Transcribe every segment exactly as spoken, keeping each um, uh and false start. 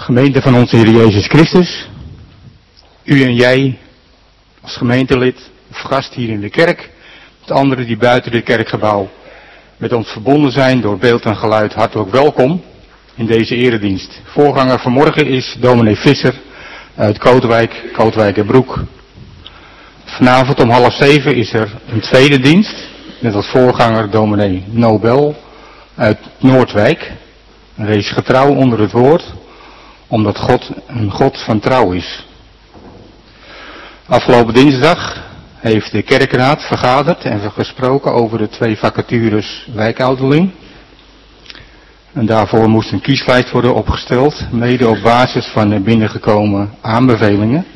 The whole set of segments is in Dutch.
Gemeente van onze Heer Jezus Christus, u en jij als gemeentelid of gast hier in de kerk, met anderen die buiten dit kerkgebouw met ons verbonden zijn door beeld en geluid, hartelijk welkom in deze eredienst. Voorganger vanmorgen is dominee Visser uit Kootwijk, Kootwijkerbroek. Vanavond om half zeven is er een tweede dienst, met als voorganger dominee Nobel uit Noordwijk. En wees getrouw onder het woord, omdat God een God van trouw is. Afgelopen dinsdag heeft de kerkraad vergaderd en gesproken over de twee vacatures wijkouderling. En daarvoor moest een kieslijst worden opgesteld, mede op basis van de binnengekomen aanbevelingen.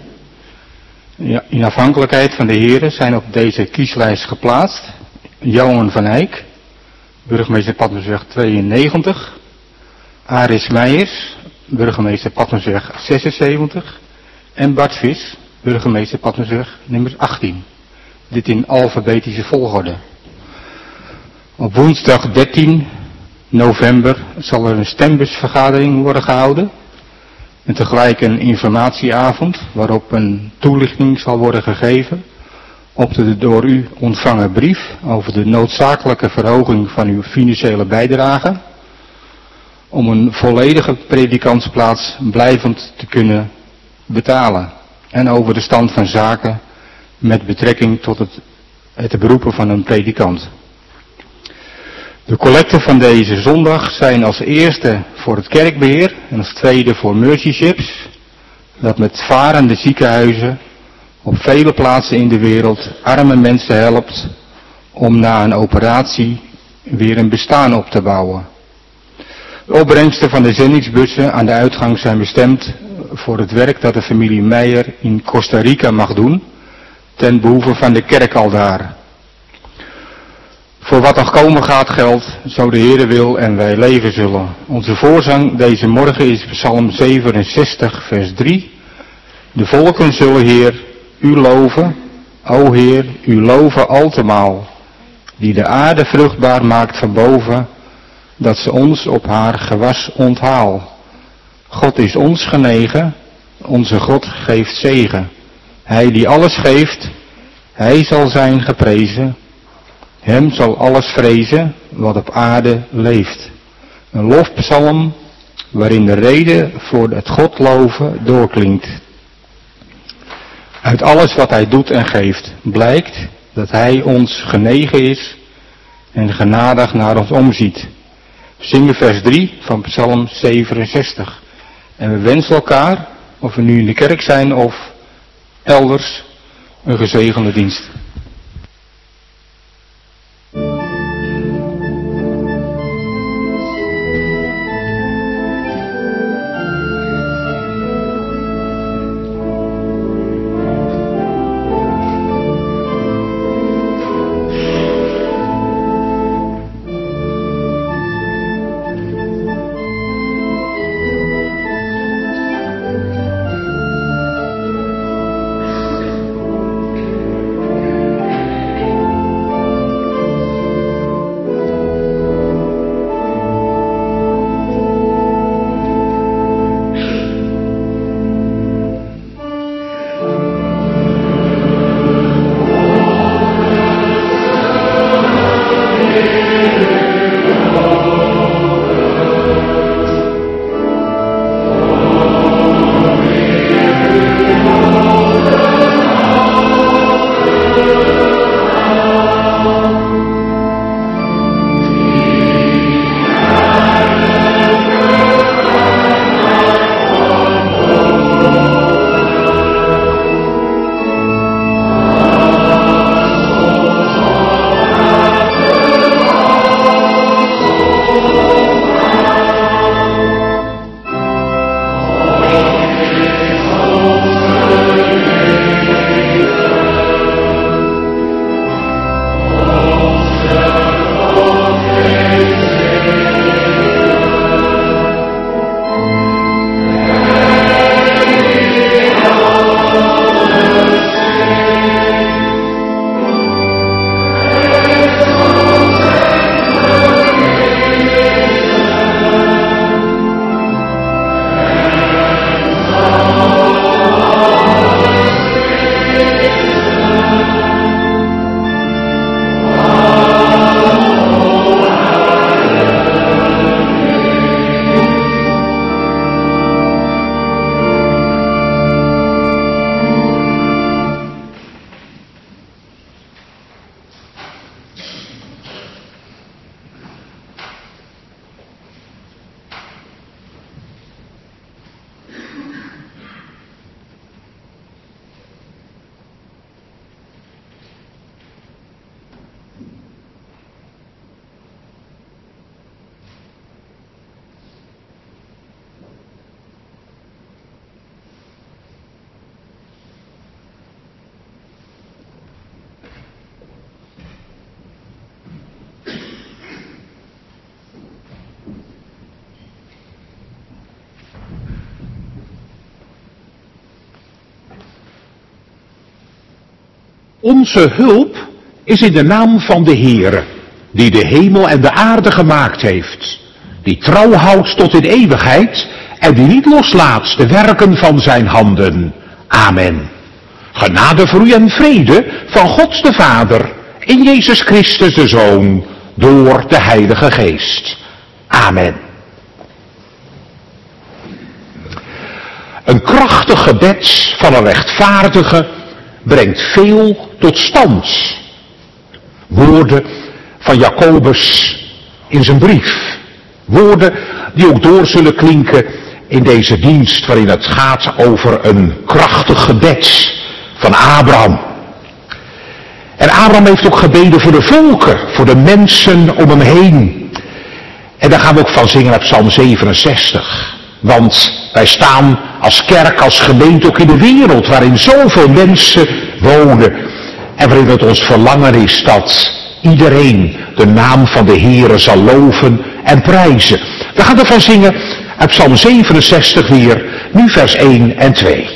In afhankelijkheid van de heren zijn op deze kieslijst geplaatst Johan van Eyck, burgemeester Pattensweg tweeënnegentig, Aris Meijers, burgemeester Pattensweg zesenzeventig en Bart Vis, burgemeester Pattensweg nummer achttien. Dit in alfabetische volgorde. Op woensdag dertien november zal er een stembusvergadering worden gehouden. En tegelijk een informatieavond waarop een toelichting zal worden gegeven op de door u ontvangen brief over de noodzakelijke verhoging van uw financiële bijdrage om een volledige predikantsplaats blijvend te kunnen betalen en over de stand van zaken met betrekking tot het, het beroepen van een predikant. De collecten van deze zondag zijn als eerste voor het kerkbeheer en als tweede voor Mercy Ships, dat met varende ziekenhuizen op vele plaatsen in de wereld arme mensen helpt om na een operatie weer een bestaan op te bouwen. De opbrengsten van de zendingsbussen aan de uitgang zijn bestemd voor het werk dat de familie Meijer in Costa Rica mag doen, ten behoeve van de kerk aldaar. Voor wat nog komen gaat geldt, zo de Heere wil en wij leven zullen. Onze voorzang deze morgen is Psalm zevenenzestig vers drie. De volken zullen Heer u loven, o Heer, u loven altemaal, die de aarde vruchtbaar maakt van boven, dat ze ons op haar gewas onthaal. God is ons genegen, onze God geeft zegen. Hij die alles geeft, hij zal zijn geprezen. Hem zal alles vrezen wat op aarde leeft. Een lofpsalm waarin de reden voor het God loven doorklinkt. Uit alles wat hij doet en geeft blijkt dat hij ons genegen is en genadig naar ons omziet. We zingen vers drie van Psalm zevenenzestig. En we wensen elkaar, of we nu in de kerk zijn of elders, een gezegende dienst. Thank you. Onze hulp is in de naam van de Heere, die de hemel en de aarde gemaakt heeft, die trouw houdt tot in eeuwigheid en die niet loslaat de werken van zijn handen. Amen. Genade voor u en vrede van God de Vader, in Jezus Christus de Zoon, door de Heilige Geest. Amen. Een krachtig gebed van een rechtvaardige brengt veel tot stand. Woorden van Jacobus in zijn brief. Woorden die ook door zullen klinken in deze dienst waarin het gaat over een krachtig gebed van Abraham. En Abraham heeft ook gebeden voor de volken, voor de mensen om hem heen. En daar gaan we ook van zingen op Psalm zevenenzestig. Want wij staan als kerk, als gemeente ook in de wereld waarin zoveel mensen wonen. En waarin het ons verlangen is dat iedereen de naam van de Heere zal loven en prijzen. We gaan ervan zingen uit Psalm zevenenzestig weer, nu vers één en twee.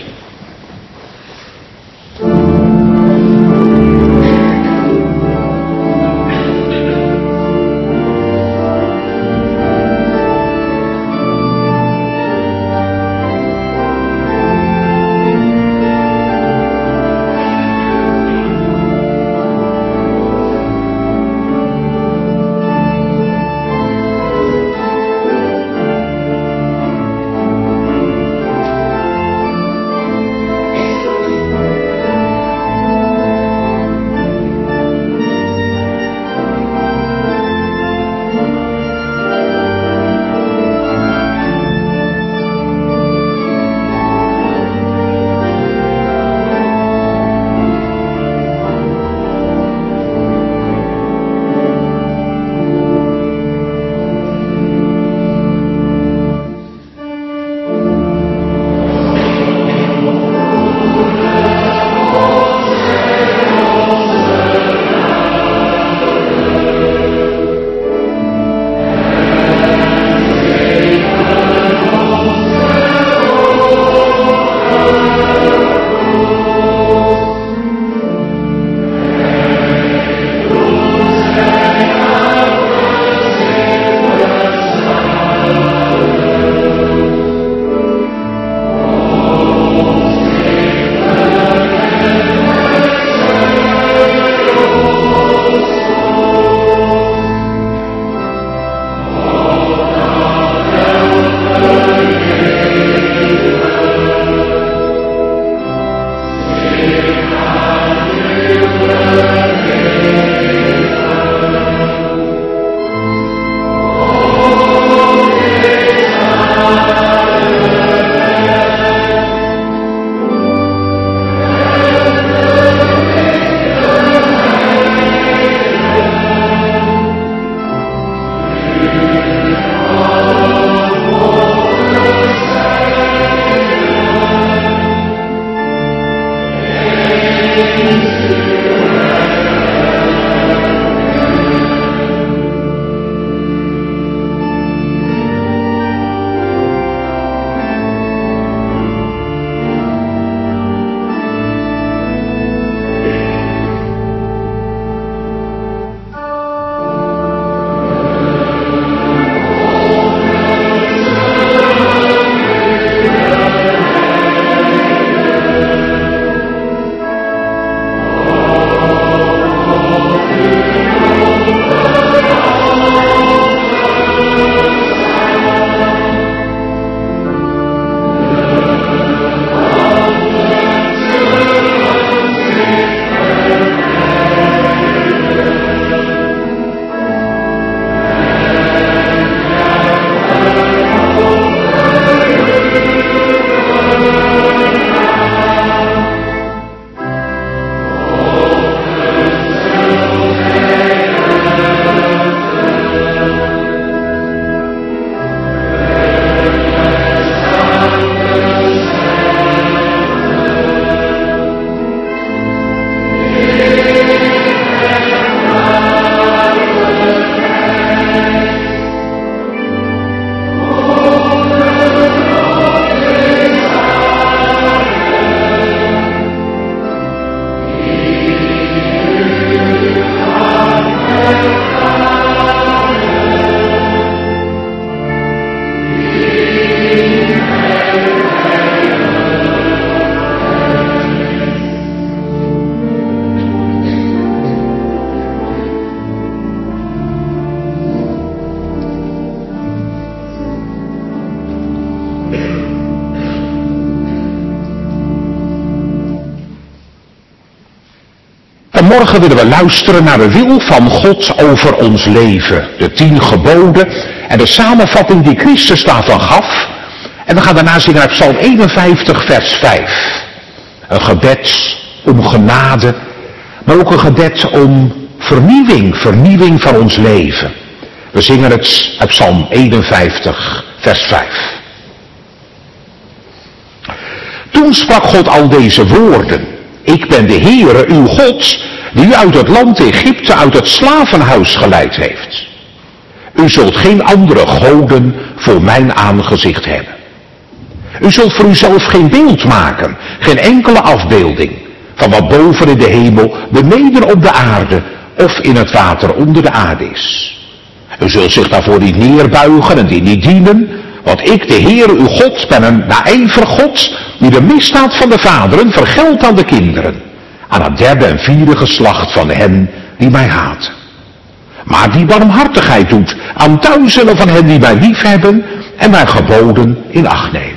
Vanmorgen willen we luisteren naar de wil van God over ons leven. De tien geboden en de samenvatting die Christus daarvan gaf. En we gaan daarna zingen uit Psalm eenenvijftig vers vijf. Een gebed om genade, maar ook een gebed om vernieuwing, vernieuwing van ons leven. We zingen het uit Psalm eenenvijftig vers vijf. Toen sprak God al deze woorden. Ik ben de Heere, uw God, die u uit het land Egypte, uit het slavenhuis geleid heeft. U zult geen andere goden voor mijn aangezicht hebben. U zult voor uzelf geen beeld maken, geen enkele afbeelding, van wat boven in de hemel, beneden op de aarde, of in het water onder de aarde is. U zult zich daarvoor niet neerbuigen en die niet dienen, want ik, de Heere uw God, ben een naijverig God, die de misdaad van de vaderen vergeldt aan de kinderen, aan het derde en vierde geslacht van hen die mij haten. Maar die barmhartigheid doet aan duizenden van hen die mij liefhebben en mijn geboden in acht nemen.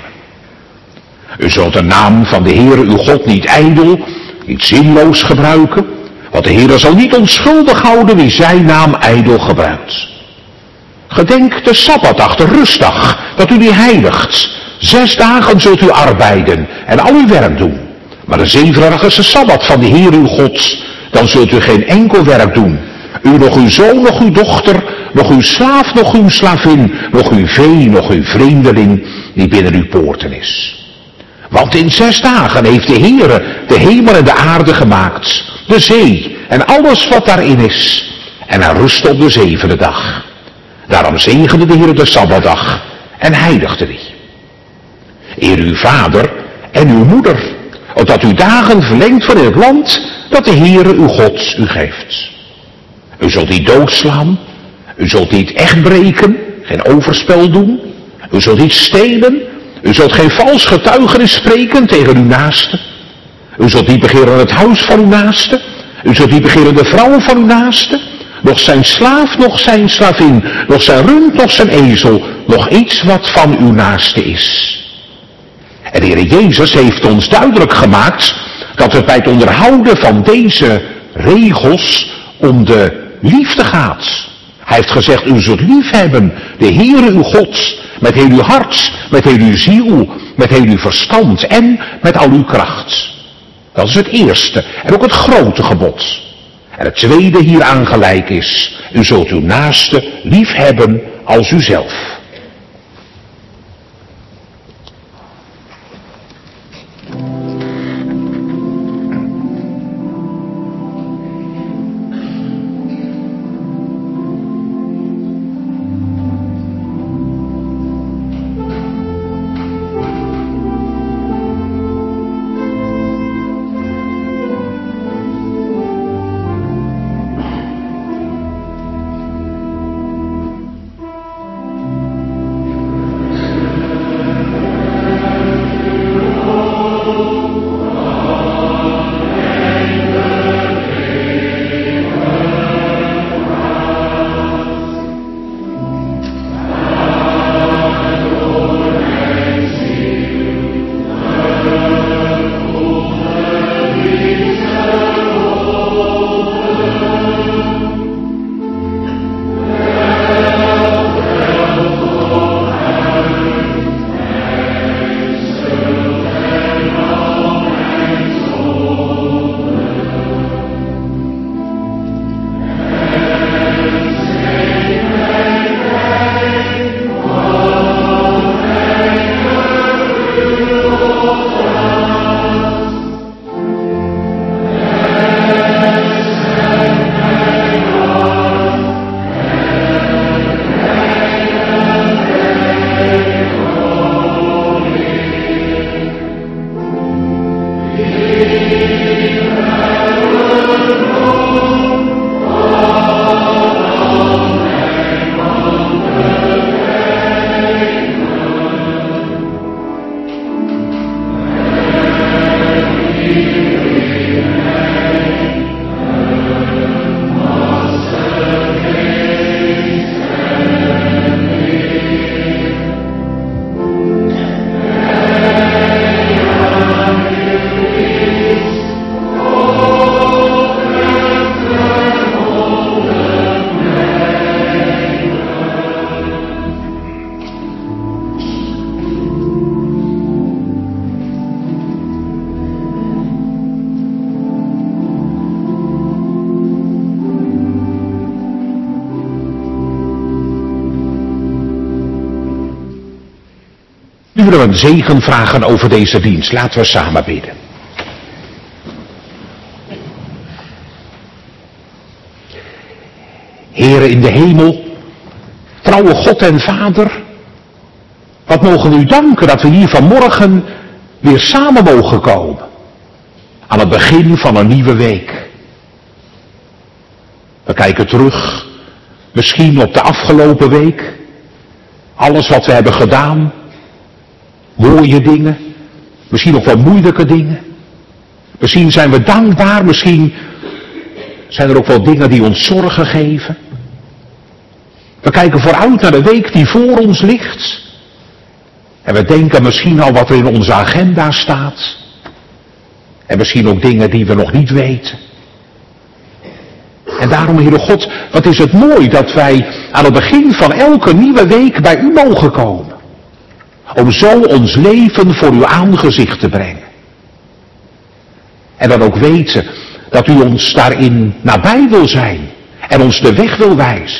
U zult de naam van de Heere uw God niet ijdel, niet zinloos gebruiken, want de Heere zal niet onschuldig houden wie zijn naam ijdel gebruikt. Gedenk de Sabbatdag, de rustdag, dat u die heiligt. Zes dagen zult u arbeiden en al uw werk doen. Maar de zevende dag is de Sabbat van de Heer uw God. Dan zult u geen enkel werk doen. U, nog uw zoon, nog uw dochter, nog uw slaaf, nog uw slavin, nog uw vee, nog uw vreemdeling, die binnen uw poorten is. Want in zes dagen heeft de Heere de hemel en de aarde gemaakt, de zee en alles wat daarin is. En hij rustte op de zevende dag. Daarom zegende de Heer de Sabbatdag en heiligde die. Eer uw vader en uw moeder, opdat uw dagen verlengd worden in het land dat de Heere uw God u geeft. U zult niet doodslaan, u zult niet echt breken, geen overspel doen, u zult niet stelen, u zult geen vals getuigenis spreken tegen uw naaste. U zult niet begeren het huis van uw naaste, u zult niet begeren de vrouw van uw naaste, nog zijn slaaf, nog zijn slavin, nog zijn rund, nog zijn ezel, nog iets wat van uw naaste is. En de Heer Jezus heeft ons duidelijk gemaakt dat het bij het onderhouden van deze regels om de liefde gaat. Hij heeft gezegd, u zult lief hebben de Heere uw God, met heel uw hart, met heel uw ziel, met heel uw verstand en met al uw kracht. Dat is het eerste en ook het grote gebod. En het tweede hieraan gelijk is, u zult uw naaste lief hebben als uzelf. besturen en zegen vragen over deze dienst. Laten we samen bidden. Heere in de hemel, trouwe God en Vader, wat mogen we u danken dat we hier vanmorgen weer samen mogen komen. Aan het begin van een nieuwe week. We kijken terug, misschien op de afgelopen week. Alles wat we hebben gedaan. Mooie dingen. Misschien ook wel moeilijke dingen. Misschien zijn we dankbaar. Misschien zijn er ook wel dingen die ons zorgen geven. We kijken vooruit naar de week die voor ons ligt. En we denken misschien al wat er in onze agenda staat. En misschien ook dingen die we nog niet weten. En daarom, Heere God, wat is het mooi dat wij aan het begin van elke nieuwe week bij u mogen komen. Om zo ons leven voor uw aangezicht te brengen. En dan ook weten dat u ons daarin nabij wil zijn. En ons de weg wil wijzen.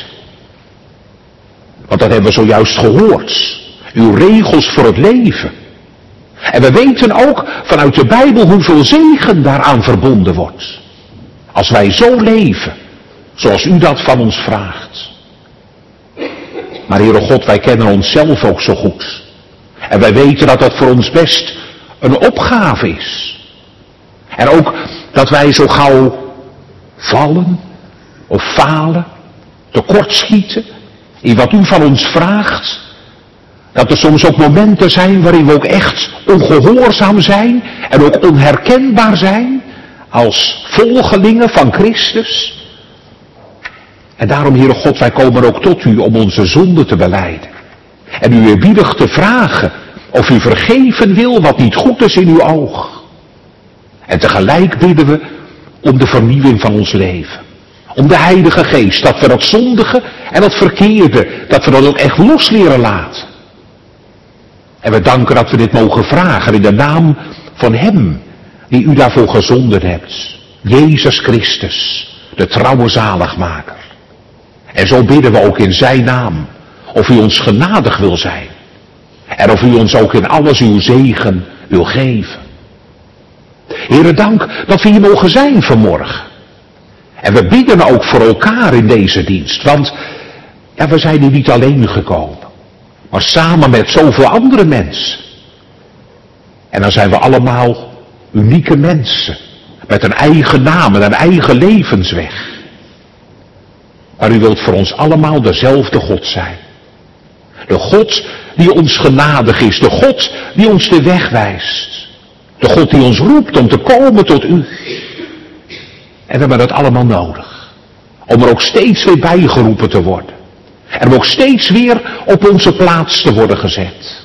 Want dat hebben we zojuist gehoord. Uw regels voor het leven. En we weten ook vanuit de Bijbel hoeveel zegen daaraan verbonden wordt. Als wij zo leven, zoals u dat van ons vraagt. Maar Heere God, wij kennen onszelf ook zo goed. En wij weten dat dat voor ons best een opgave is. En ook dat wij zo gauw vallen of falen, tekortschieten in wat u van ons vraagt. Dat er soms ook momenten zijn waarin we ook echt ongehoorzaam zijn en ook onherkenbaar zijn als volgelingen van Christus. En daarom, Heere God, wij komen ook tot u om onze zonde te belijden. En u eerbiedig te vragen of u vergeven wil wat niet goed is in uw oog. En tegelijk bidden we om de vernieuwing van ons leven. Om de Heilige Geest, dat we dat zondige en dat verkeerde, dat we dat ook echt los leren laten. En we danken dat we dit mogen vragen in de naam van Hem die u daarvoor gezonden hebt. Jezus Christus, de trouwe zaligmaker. En zo bidden we ook in zijn naam, of u ons genadig wil zijn. En of u ons ook in alles uw zegen wil geven. Heere, dank dat we hier mogen zijn vanmorgen. En we bidden ook voor elkaar in deze dienst. Want ja, we zijn hier niet alleen gekomen. Maar samen met zoveel andere mensen. En dan zijn we allemaal unieke mensen. Met een eigen naam en een eigen levensweg. Maar u wilt voor ons allemaal dezelfde God zijn. De God die ons genadig is. De God die ons de weg wijst. De God die ons roept om te komen tot u. En we hebben dat allemaal nodig. Om er ook steeds weer bijgeroepen te worden. En om ook steeds weer op onze plaats te worden gezet.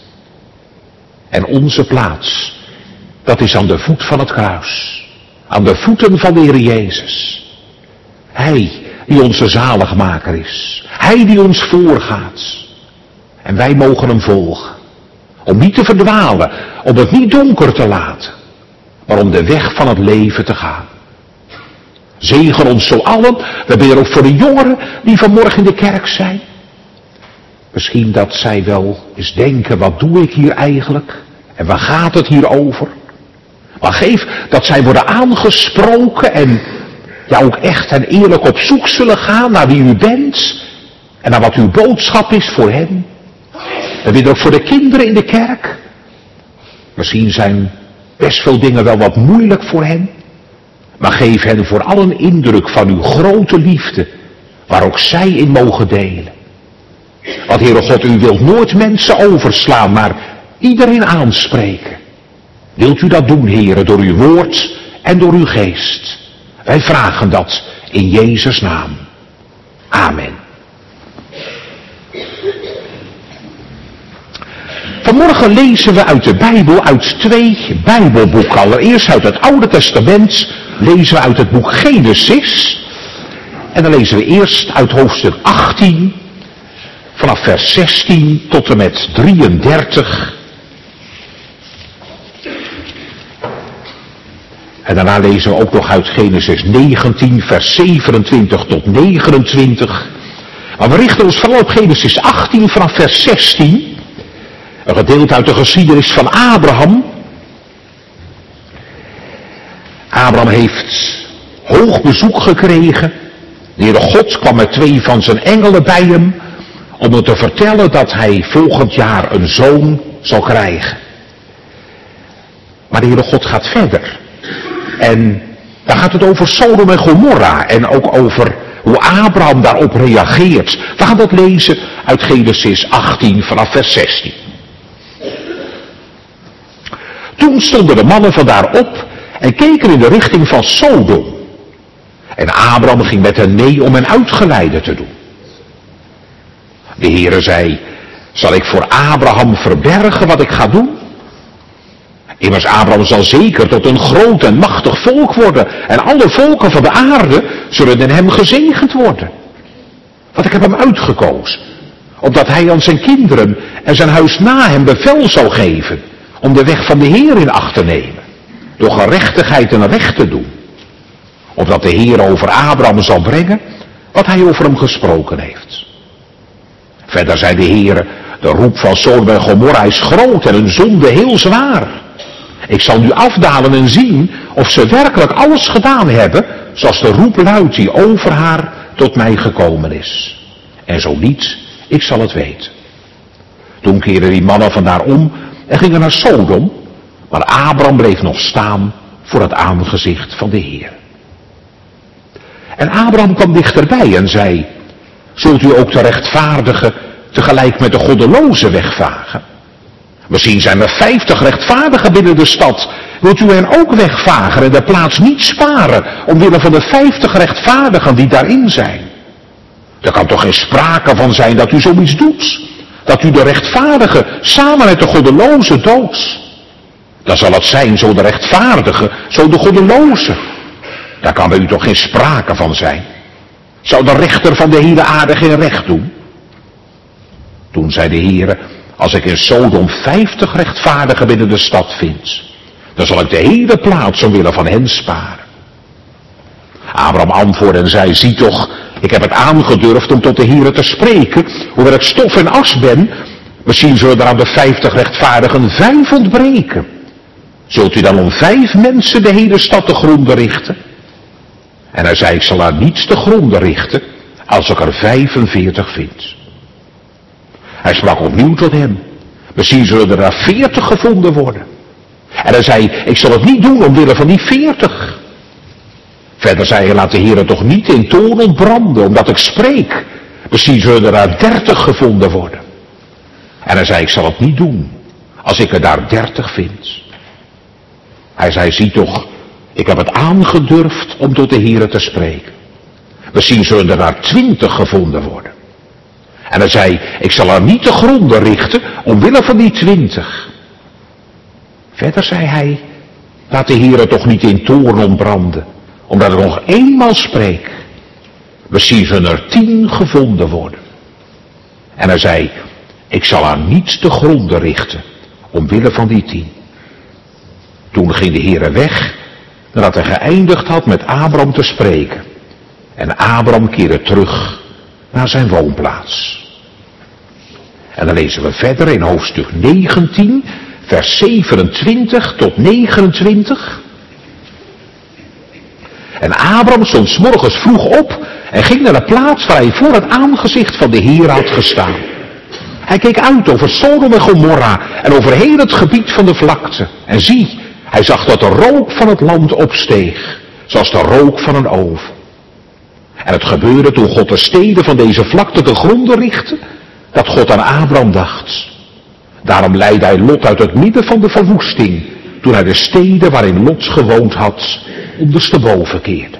En onze plaats, dat is aan de voet van het kruis. Aan de voeten van de Heer Jezus. Hij die onze zaligmaker is. Hij die ons voorgaat. En wij mogen hem volgen. Om niet te verdwalen. Om het niet donker te laten. Maar om de weg van het leven te gaan. Zegen ons zo allen. We bidden ook voor de jongeren die vanmorgen in de kerk zijn. Misschien dat zij wel eens denken, wat doe ik hier eigenlijk? En waar gaat het hier over? Maar geef dat zij worden aangesproken en ja ook echt en eerlijk op zoek zullen gaan naar wie u bent. En naar wat uw boodschap is voor hen. We bidden ook voor de kinderen in de kerk. Misschien zijn best veel dingen wel wat moeilijk voor hen. Maar geef hen vooral een indruk van uw grote liefde. Waar ook zij in mogen delen. Want Heere God, u wilt nooit mensen overslaan, maar iedereen aanspreken. Wilt u dat doen, Heere, door uw woord en door uw geest. Wij vragen dat in Jezus' naam. Amen. Vanmorgen lezen we uit de Bijbel, uit twee Bijbelboeken. Allereerst uit het Oude Testament lezen we uit het boek Genesis. En dan lezen we eerst uit hoofdstuk achttien, vanaf vers zestien tot en met drieëndertig. En daarna lezen we ook nog uit Genesis negentien, vers zevenentwintig tot negenentwintig. Maar we richten ons vooral op Genesis achttien vanaf vers zestien. Een gedeelte uit de geschiedenis van Abraham. Abraham heeft hoog bezoek gekregen. De Heere God kwam met twee van zijn engelen bij hem om hem te vertellen dat hij volgend jaar een zoon zal krijgen. Maar de Heere God gaat verder. En dan gaat het over Sodom en Gomorra en ook over hoe Abraham daarop reageert. We gaan dat lezen uit Genesis achttien vanaf vers zestien. Toen stonden de mannen vandaar op en keken in de richting van Sodom. En Abraham ging met hen mee om hen uitgeleide te doen. De Heere zei, zal ik voor Abraham verbergen wat ik ga doen? Immers Abraham zal zeker tot een groot en machtig volk worden. En alle volken van de aarde zullen in hem gezegend worden. Want ik heb hem uitgekozen. Opdat hij aan zijn kinderen en zijn huis na hem bevel zou geven. Om de weg van de Heer in acht te nemen. Door gerechtigheid en recht te doen. Opdat de Heer over Abraham zal brengen wat hij over hem gesproken heeft. Verder zei de Heer, de roep van Sodom en Gomorra is groot en hun zonde heel zwaar. Ik zal nu afdalen en zien of ze werkelijk alles gedaan hebben, zoals de roep luidt die over haar tot mij gekomen is. En zo niet, ik zal het weten. Toen keerden die mannen vandaar om en gingen naar Sodom, maar Abraham bleef nog staan voor het aangezicht van de Heer. En Abraham kwam dichterbij en zei, zult u ook de rechtvaardige tegelijk met de goddeloze wegvagen? Misschien zijn er vijftig rechtvaardigen binnen de stad. Wilt u hen ook wegvagen en de plaats niet sparen, omwille van de vijftig rechtvaardigen die daarin zijn? Er kan toch geen sprake van zijn dat u zoiets doet? Dat u de rechtvaardige samen met de goddeloze doodt? Dan zal het zijn, zo de rechtvaardige, zo de goddeloze. Daar kan bij u toch geen sprake van zijn? Zou de rechter van de hele aarde geen recht doen? Toen zei de Heere, als ik in Sodom vijftig rechtvaardigen binnen de stad vind, dan zal ik de hele plaats omwille van hen sparen. Abraham antwoordde en zei, zie toch, ik heb het aangedurfd om tot de Heere te spreken, hoewel ik stof en as ben, misschien zullen er aan de vijftig rechtvaardigen vijf ontbreken. Zult u dan om vijf mensen de hele stad te gronden richten? En hij zei, ik zal haar niets te gronden richten, als ik er vijfenveertig vind. Hij sprak opnieuw tot hem. Misschien zullen er daar veertig gevonden worden. En hij zei, ik zal het niet doen omwille van die veertig. Verder zei hij, laat de Heer toch niet in toorn ontbranden, omdat ik spreek. Misschien zullen er daar dertig gevonden worden. En hij zei, ik zal het niet doen, als ik er daar dertig vind. Hij zei, zie toch, ik heb het aangedurfd om tot de Heer te spreken. Misschien zullen er daar twintig gevonden worden. En hij zei, ik zal er niet te gronden richten, omwille van die twintig. Verder zei hij, laat de Heer toch niet in toorn ontbranden, omdat ik nog eenmaal spreek. Misschien zullen er tien gevonden worden. En hij zei, ik zal haar niet te gronden richten, omwille van die tien. Toen ging de Heer weg, nadat hij geëindigd had met Abraham te spreken. En Abraham keerde terug naar zijn woonplaats. En dan lezen we verder in hoofdstuk negentien, vers zevenentwintig tot negenentwintig. En Abraham stond 's morgens vroeg op en ging naar de plaats waar hij voor het aangezicht van de Heer had gestaan. Hij keek uit over Sodom en Gomorra en over heel het gebied van de vlakte. En zie, hij zag dat de rook van het land opsteeg, zoals de rook van een oven. En het gebeurde toen God de steden van deze vlakte te gronden richtte, dat God aan Abraham dacht. Daarom leidde hij Lot uit het midden van de verwoesting, toen hij de steden waarin Lot gewoond had, ondersteboven keerde.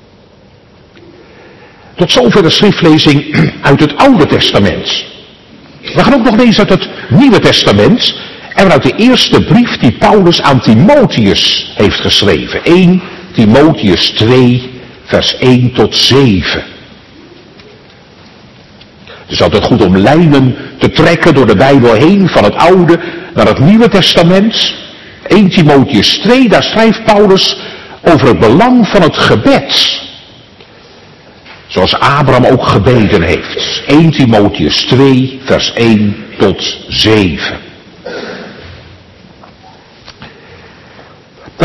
Tot zover de schriftlezing uit het Oude Testament. We gaan ook nog lezen uit het Nieuwe Testament en uit de eerste brief die Paulus aan Timotheus heeft geschreven. eerste Timotheus twee, vers één tot zeven. Het is altijd goed om lijnen te trekken door de Bijbel heen, van het Oude naar het Nieuwe Testament. eerste Timotheus twee, daar schrijft Paulus over het belang van het gebed. Zoals Abraham ook gebeden heeft. eerste Timotheus twee, vers één tot zeven.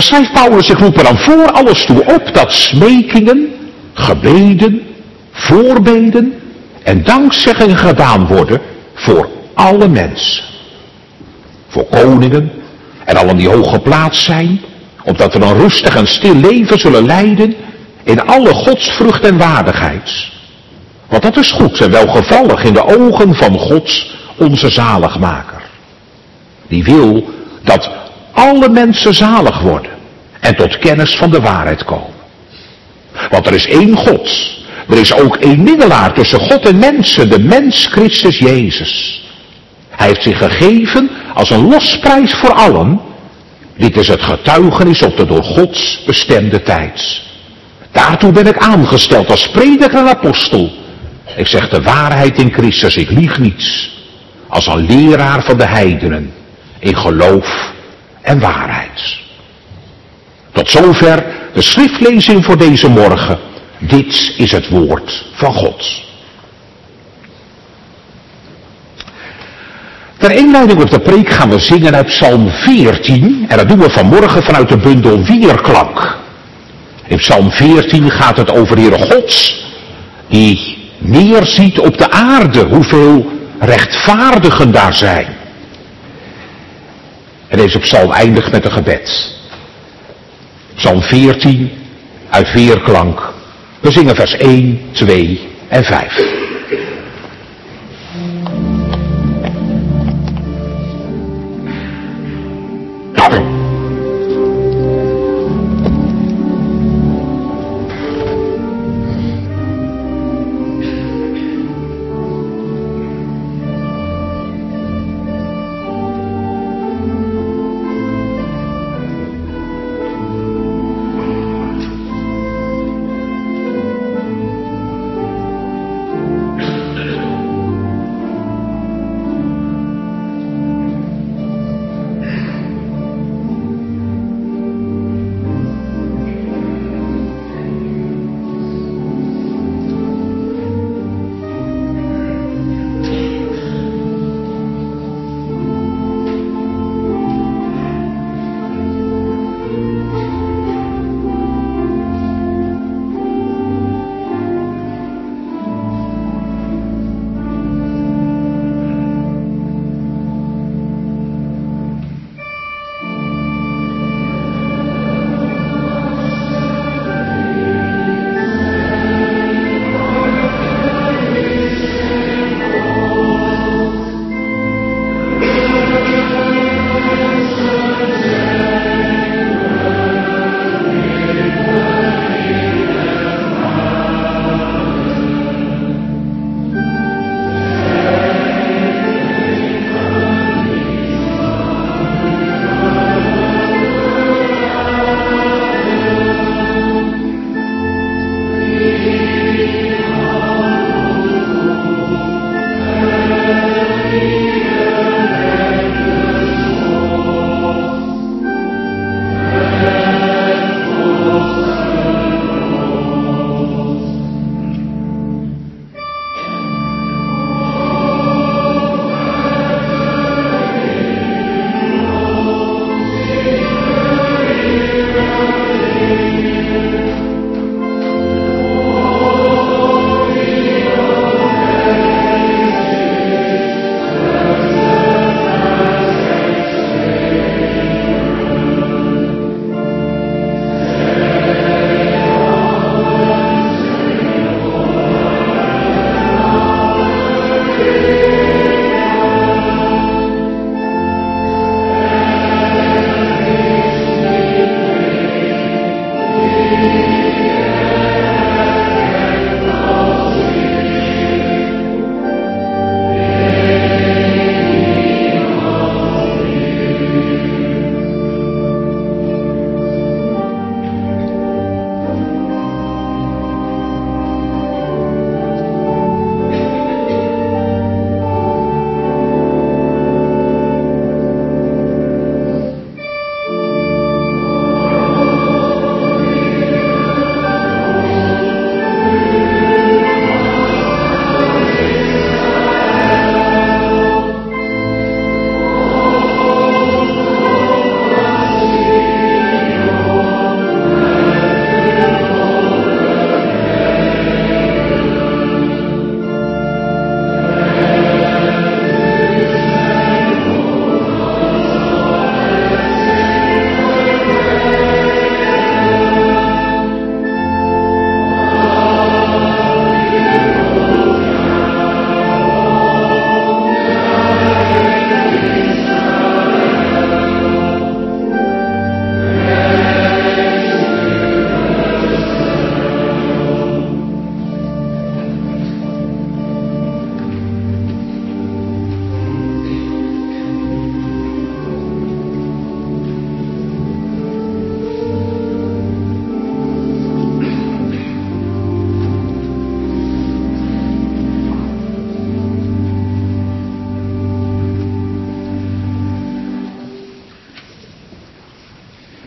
Dan schrijft Paulus, ik roep er dan voor alles toe op dat smekingen, gebeden, voorbeden en dankzeggingen gedaan worden voor alle mensen. Voor koningen en allen die hoog geplaatst zijn, opdat we een rustig en stil leven zullen leiden in alle godsvrucht en waardigheid. Want dat is goed en welgevallig in de ogen van Gods, onze zaligmaker. Die wil dat alle mensen zalig worden en tot kennis van de waarheid komen. Want er is één God. Er is ook één middelaar tussen God en mensen, de mens Christus Jezus. Hij heeft zich gegeven als een losprijs voor allen. Dit is het getuigenis op de door Gods bestemde tijd. Daartoe ben ik aangesteld als prediker en apostel. Ik zeg de waarheid in Christus, ik lieg niets. Als een leraar van de heidenen, in geloof en waarheid. Tot zover de schriftlezing voor deze morgen. Dit is het woord van God. Ter inleiding op de preek gaan we zingen uit Psalm veertien. En dat doen we vanmorgen vanuit de bundel Weerklank. In Psalm veertien gaat het over de Heere God, die neerziet op de aarde, hoeveel rechtvaardigen daar zijn. En deze psalm eindigt met een gebed. Psalm veertien uit Weerklank. We zingen vers één, twee en vijf.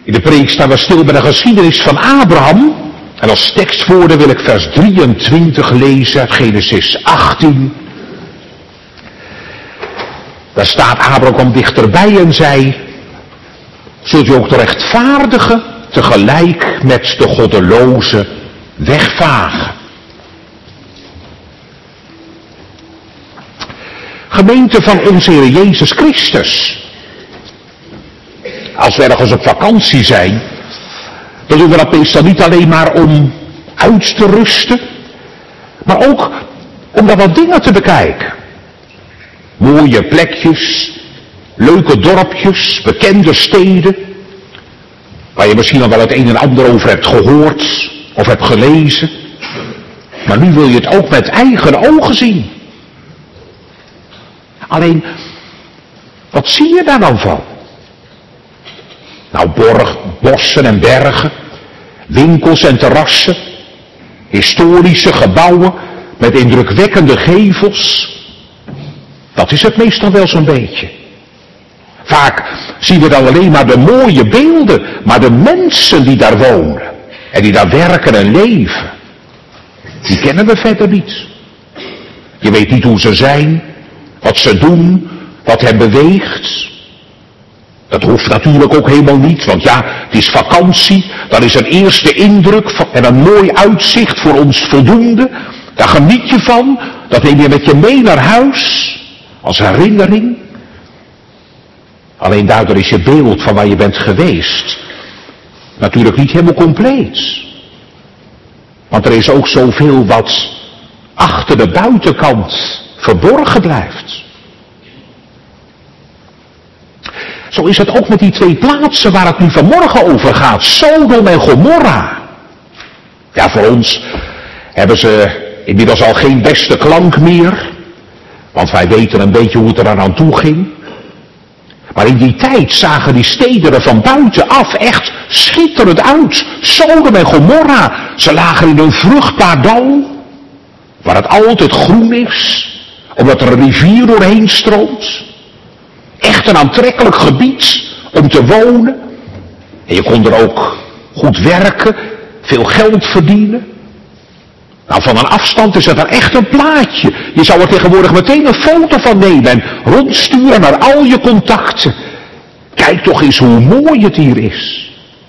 In de preek staan we stil bij de geschiedenis van Abraham. En als tekstwoorden wil ik vers drieëntwintig lezen uit Genesis achttien. Daar staat: Abraham kwam dichterbij en zei: zult u ook de rechtvaardige tegelijk met de goddeloze wegvagen? Gemeente van onze Heer Jezus Christus. Als we ergens op vakantie zijn, dan doen we dat meestal niet alleen maar om uit te rusten, maar ook om daar wat dingen te bekijken. Mooie plekjes, leuke dorpjes, bekende steden, waar je misschien al wel het een en ander over hebt gehoord of hebt gelezen. Maar nu wil je het ook met eigen ogen zien. Alleen, wat zie je daar dan van? Nou, borg, bossen en bergen, winkels en terrassen, historische gebouwen met indrukwekkende gevels. Dat is het meestal wel zo'n beetje. Vaak zien we dan alleen maar de mooie beelden, maar de mensen die daar wonen en die daar werken en leven, die kennen we verder niet. Je weet niet hoe ze zijn, wat ze doen, wat hen beweegt. Dat hoeft natuurlijk ook helemaal niet, want ja, het is vakantie, dan is een eerste indruk en een mooi uitzicht voor ons voldoende. Daar geniet je van, dat neem je met je mee naar huis, als herinnering. Alleen daardoor is je beeld van waar je bent geweest natuurlijk niet helemaal compleet. Want er is ook zoveel wat achter de buitenkant verborgen blijft. Zo is het ook met die twee plaatsen waar het nu vanmorgen over gaat. Sodom en Gomorra. Ja, voor ons hebben ze inmiddels al geen beste klank meer. Want wij weten een beetje hoe het er aan toe ging. Maar in die tijd zagen die steden er van buitenaf echt schitterend uit. Sodom en Gomorra. Ze lagen in een vruchtbaar dal. Waar het altijd groen is. Omdat er een rivier doorheen stroomt. Echt een aantrekkelijk gebied om te wonen. En je kon er ook goed werken, veel geld verdienen. Nou, van een afstand is het dan echt een plaatje. Je zou er tegenwoordig meteen een foto van nemen en rondsturen naar al je contacten. Kijk toch eens hoe mooi het hier is.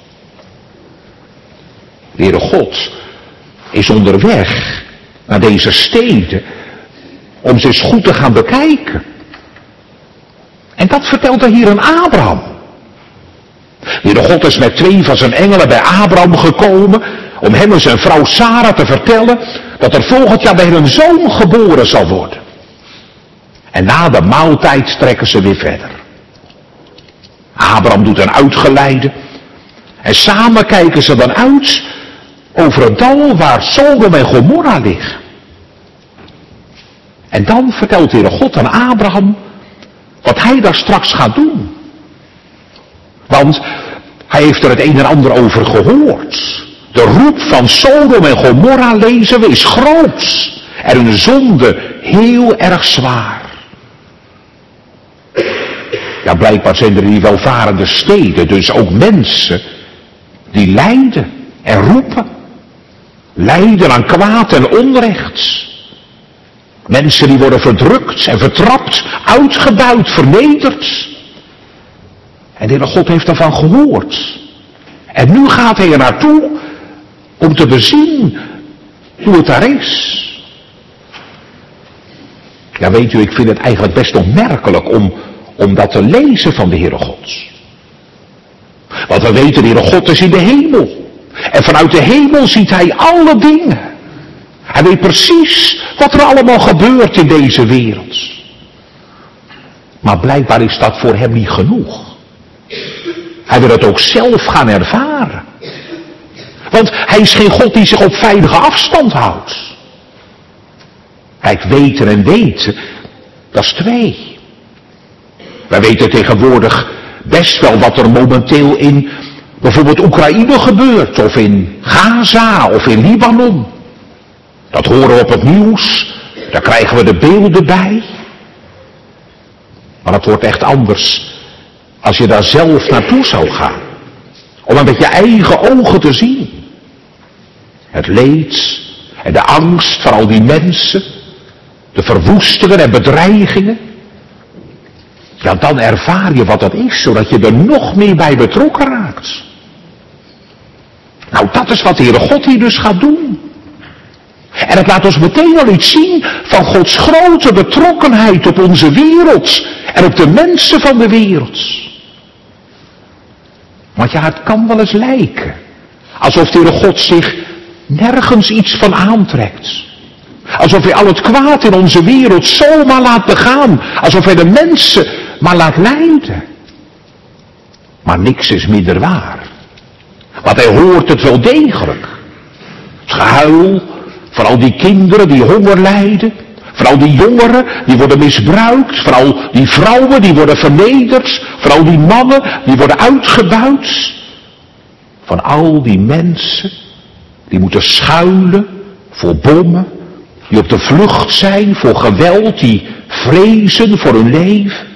De Heere God is onderweg naar deze steden om ze eens goed te gaan bekijken. En dat vertelt er hier aan Abraham. De Heere God is met twee van zijn engelen bij Abraham gekomen om hem en zijn vrouw Sarah te vertellen dat er volgend jaar bij hen een zoon geboren zal worden. En na de maaltijd trekken ze weer verder. Abraham doet een uitgeleide en samen kijken ze dan uit over het dal waar Sodom en Gomorra liggen. En dan vertelt de Heere God aan Abraham wat hij daar straks gaat doen. Want hij heeft er het een en ander over gehoord. De roep van Sodom en Gomorra, lezen we, is groot. En hun zonde heel erg zwaar. Ja, blijkbaar zijn er in die welvarende steden dus ook mensen die lijden en roepen. Lijden aan kwaad en onrecht. Mensen die worden verdrukt en vertrapt, uitgebuit, vernederd. En de Heere God heeft daarvan gehoord. En nu gaat hij er naartoe om te bezien hoe het daar is. Ja, weet u, ik vind het eigenlijk best opmerkelijk om, om dat te lezen van de Heere God. Want we weten, de Heere God is in de hemel. En vanuit de hemel ziet hij alle dingen. Hij weet precies wat er allemaal gebeurt in deze wereld. Maar blijkbaar is dat voor hem niet genoeg. Hij wil het ook zelf gaan ervaren. Want hij is geen God die zich op veilige afstand houdt. Kijk, weten en weten, dat is twee. Wij weten tegenwoordig best wel wat er momenteel in bijvoorbeeld Oekraïne gebeurt. Of in Gaza of in Libanon. Dat horen we op het nieuws. Daar krijgen we de beelden bij. Maar het wordt echt anders als je daar zelf naartoe zou gaan. Om hem met je eigen ogen te zien. Het leed en de angst van al die mensen. De verwoestingen en bedreigingen. Ja, dan ervaar je wat dat is, zodat je er nog meer bij betrokken raakt. Nou, dat is wat de Heere God hier dus gaat doen. En het laat ons meteen al iets zien van Gods grote betrokkenheid op onze wereld en op de mensen van de wereld. Want ja, het kan wel eens lijken alsof de Heere God zich nergens iets van aantrekt. Alsof hij al het kwaad in onze wereld zomaar laat begaan. Alsof hij de mensen maar laat lijden. Maar niks is minder waar. Want hij hoort het wel degelijk. Het gehuil van al die kinderen die honger lijden. Van al die jongeren die worden misbruikt. Van al die vrouwen die worden vernederd. Van al die mannen die worden uitgebuit. Van al die mensen die moeten schuilen voor bommen. Die op de vlucht zijn voor geweld. Die vrezen voor hun leven.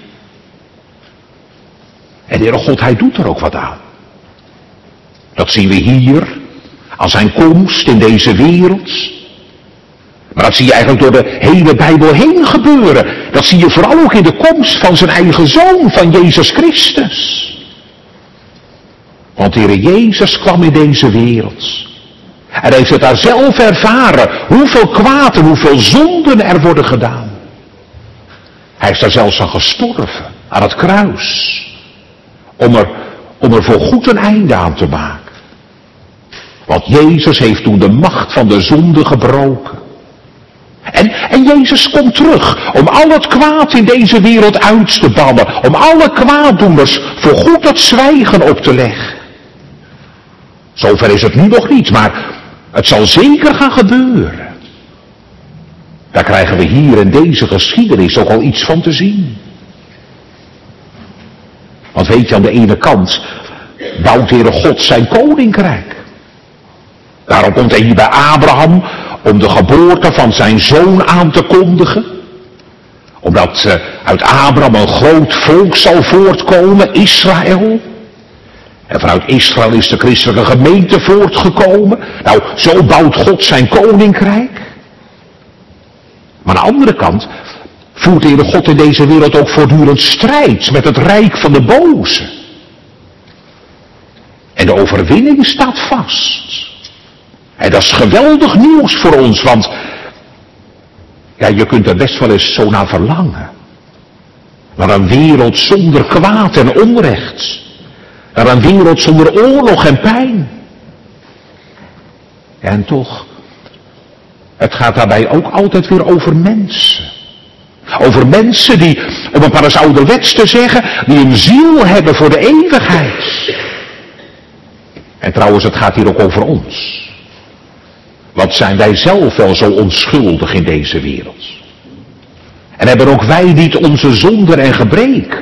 En de Heere God, hij doet er ook wat aan. Dat zien we hier, aan zijn komst in deze wereld. Maar dat zie je eigenlijk door de hele Bijbel heen gebeuren. Dat zie je vooral ook in de komst van zijn eigen Zoon, van Jezus Christus. Want de Heere Jezus kwam in deze wereld. En heeft het daar zelf ervaren, hoeveel kwaad en hoeveel zonden er worden gedaan. Hij is daar zelfs aan gestorven, aan het kruis. Om er, om er voor goed een einde aan te maken. Want Jezus heeft toen de macht van de zonde gebroken. En, en Jezus komt terug om al het kwaad in deze wereld uit te bannen. Om alle kwaaddoeners voor goed het zwijgen op te leggen. Zover is het nu nog niet, maar het zal zeker gaan gebeuren. Daar krijgen we hier in deze geschiedenis ook al iets van te zien. Want weet je, aan de ene kant bouwt de Heere God zijn koninkrijk. Daarom komt hij hier bij Abraham om de geboorte van zijn zoon aan te kondigen. Omdat uh, uit Abraham een groot volk zal voortkomen, Israël. En vanuit Israël is de christelijke gemeente voortgekomen. Nou, zo bouwt God zijn koninkrijk. Maar aan de andere kant voert de Heere God in deze wereld ook voortdurend strijd met het rijk van de boze. En de overwinning staat vast. En dat is geweldig nieuws voor ons, want ja, je kunt er best wel eens zo naar verlangen. Naar een wereld zonder kwaad en onrecht. Naar een wereld zonder oorlog en pijn. En toch, het gaat daarbij ook altijd weer over mensen. Over mensen die, om het maar eens ouderwets te zeggen, die een ziel hebben voor de eeuwigheid. En trouwens, het gaat hier ook over ons. Wat zijn wij zelf wel zo onschuldig in deze wereld? En hebben ook wij niet onze zonden en gebreken?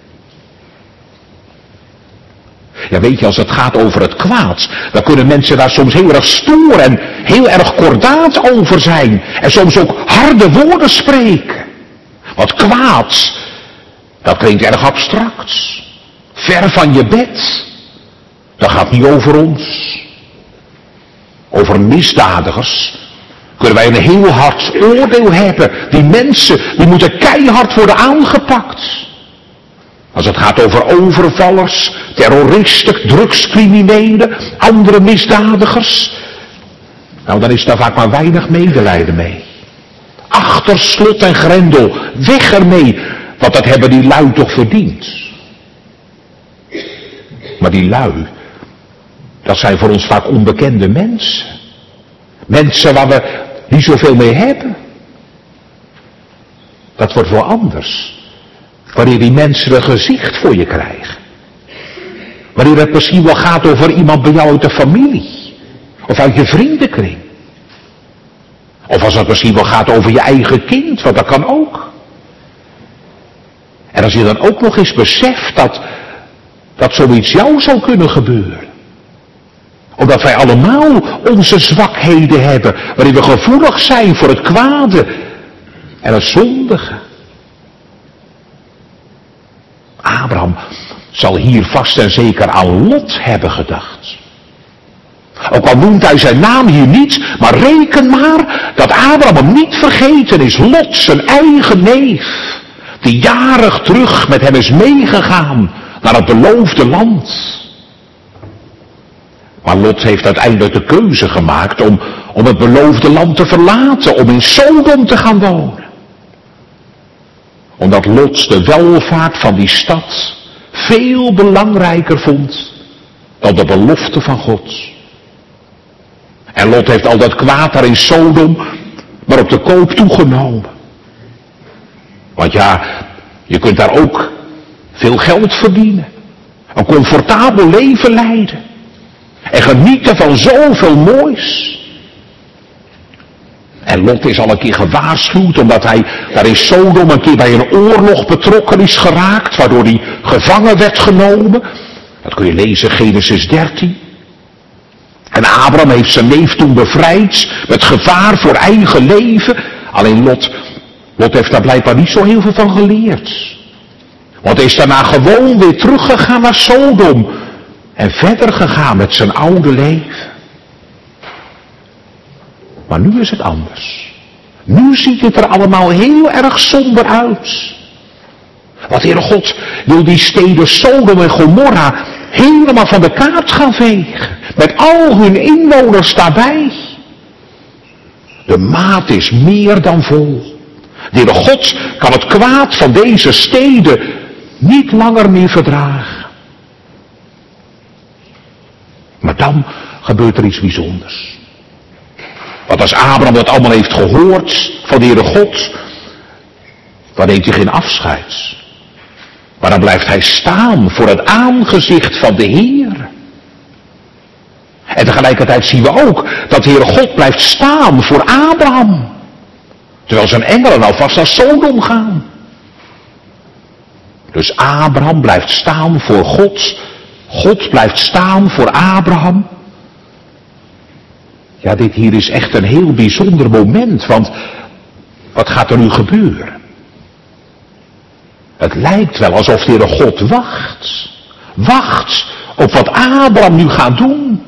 Ja, weet je, als het gaat over het kwaad, dan kunnen mensen daar soms heel erg stoer en heel erg kordaat over zijn. En soms ook harde woorden spreken. Want kwaad, dat klinkt erg abstract. Ver van je bed. Dat gaat niet over ons. Over misdadigers kunnen wij een heel hard oordeel hebben. Die mensen, die moeten keihard worden aangepakt. Als het gaat over overvallers, terroristen, drugscriminelen, andere misdadigers. Nou, dan is daar vaak maar weinig medelijden mee. Achter slot en grendel, weg ermee, want dat hebben die lui toch verdiend. Maar die lui, dat zijn voor ons vaak onbekende mensen. Mensen waar we niet zoveel mee hebben. Dat wordt wel anders. Wanneer die mensen een gezicht voor je krijgen. Wanneer het misschien wel gaat over iemand bij jou uit de familie. Of uit je vriendenkring. Of als het misschien wel gaat over je eigen kind, want dat kan ook. En als je dan ook nog eens beseft dat, dat zoiets jou zou kunnen gebeuren. Omdat wij allemaal onze zwakheden hebben, waarin we gevoelig zijn voor het kwade en het zondige. Abraham zal hier vast en zeker aan Lot hebben gedacht. Ook al noemt hij zijn naam hier niet, maar reken maar dat Abraham hem niet vergeten is. Lot, zijn eigen neef, die jarig terug met hem is meegegaan naar het beloofde land. Maar Lot heeft uiteindelijk de keuze gemaakt om, om het beloofde land te verlaten, om in Sodom te gaan wonen. Omdat Lot de welvaart van die stad veel belangrijker vond dan de belofte van God. En Lot heeft al dat kwaad daar in Sodom maar op de koop toegenomen. Want ja, je kunt daar ook veel geld verdienen. Een comfortabel leven leiden. En genieten van zoveel moois. En Lot is al een keer gewaarschuwd omdat hij daar in Sodom een keer bij een oorlog betrokken is geraakt. Waardoor hij gevangen werd genomen. Dat kun je lezen Genesis dertien. En Abraham heeft zijn neef toen bevrijd met gevaar voor eigen leven. Alleen Lot, Lot heeft daar blijkbaar niet zo heel veel van geleerd. Want hij is daarna gewoon weer teruggegaan naar Sodom. En verder gegaan met zijn oude leven. Maar nu is het anders. Nu ziet het er allemaal heel erg somber uit. Want Heere God wil die steden Sodom en Gomorra helemaal van de kaart gaan vegen. Met al hun inwoners daarbij. De maat is meer dan vol. De Heere God kan het kwaad van deze steden niet langer meer verdragen. Maar dan gebeurt er iets bijzonders. Want als Abraham dat allemaal heeft gehoord van de Heere God, dan neemt hij geen afscheid. Maar dan blijft hij staan voor het aangezicht van de Heer. En tegelijkertijd zien we ook dat de Heere God blijft staan voor Abraham. Terwijl zijn engelen alvast naar Sodom gaan. Dus Abraham blijft staan voor God. God blijft staan voor Abraham. Ja, dit hier is echt een heel bijzonder moment, want wat gaat er nu gebeuren? Het lijkt wel alsof de Heere God wacht. Wacht op wat Abraham nu gaat doen.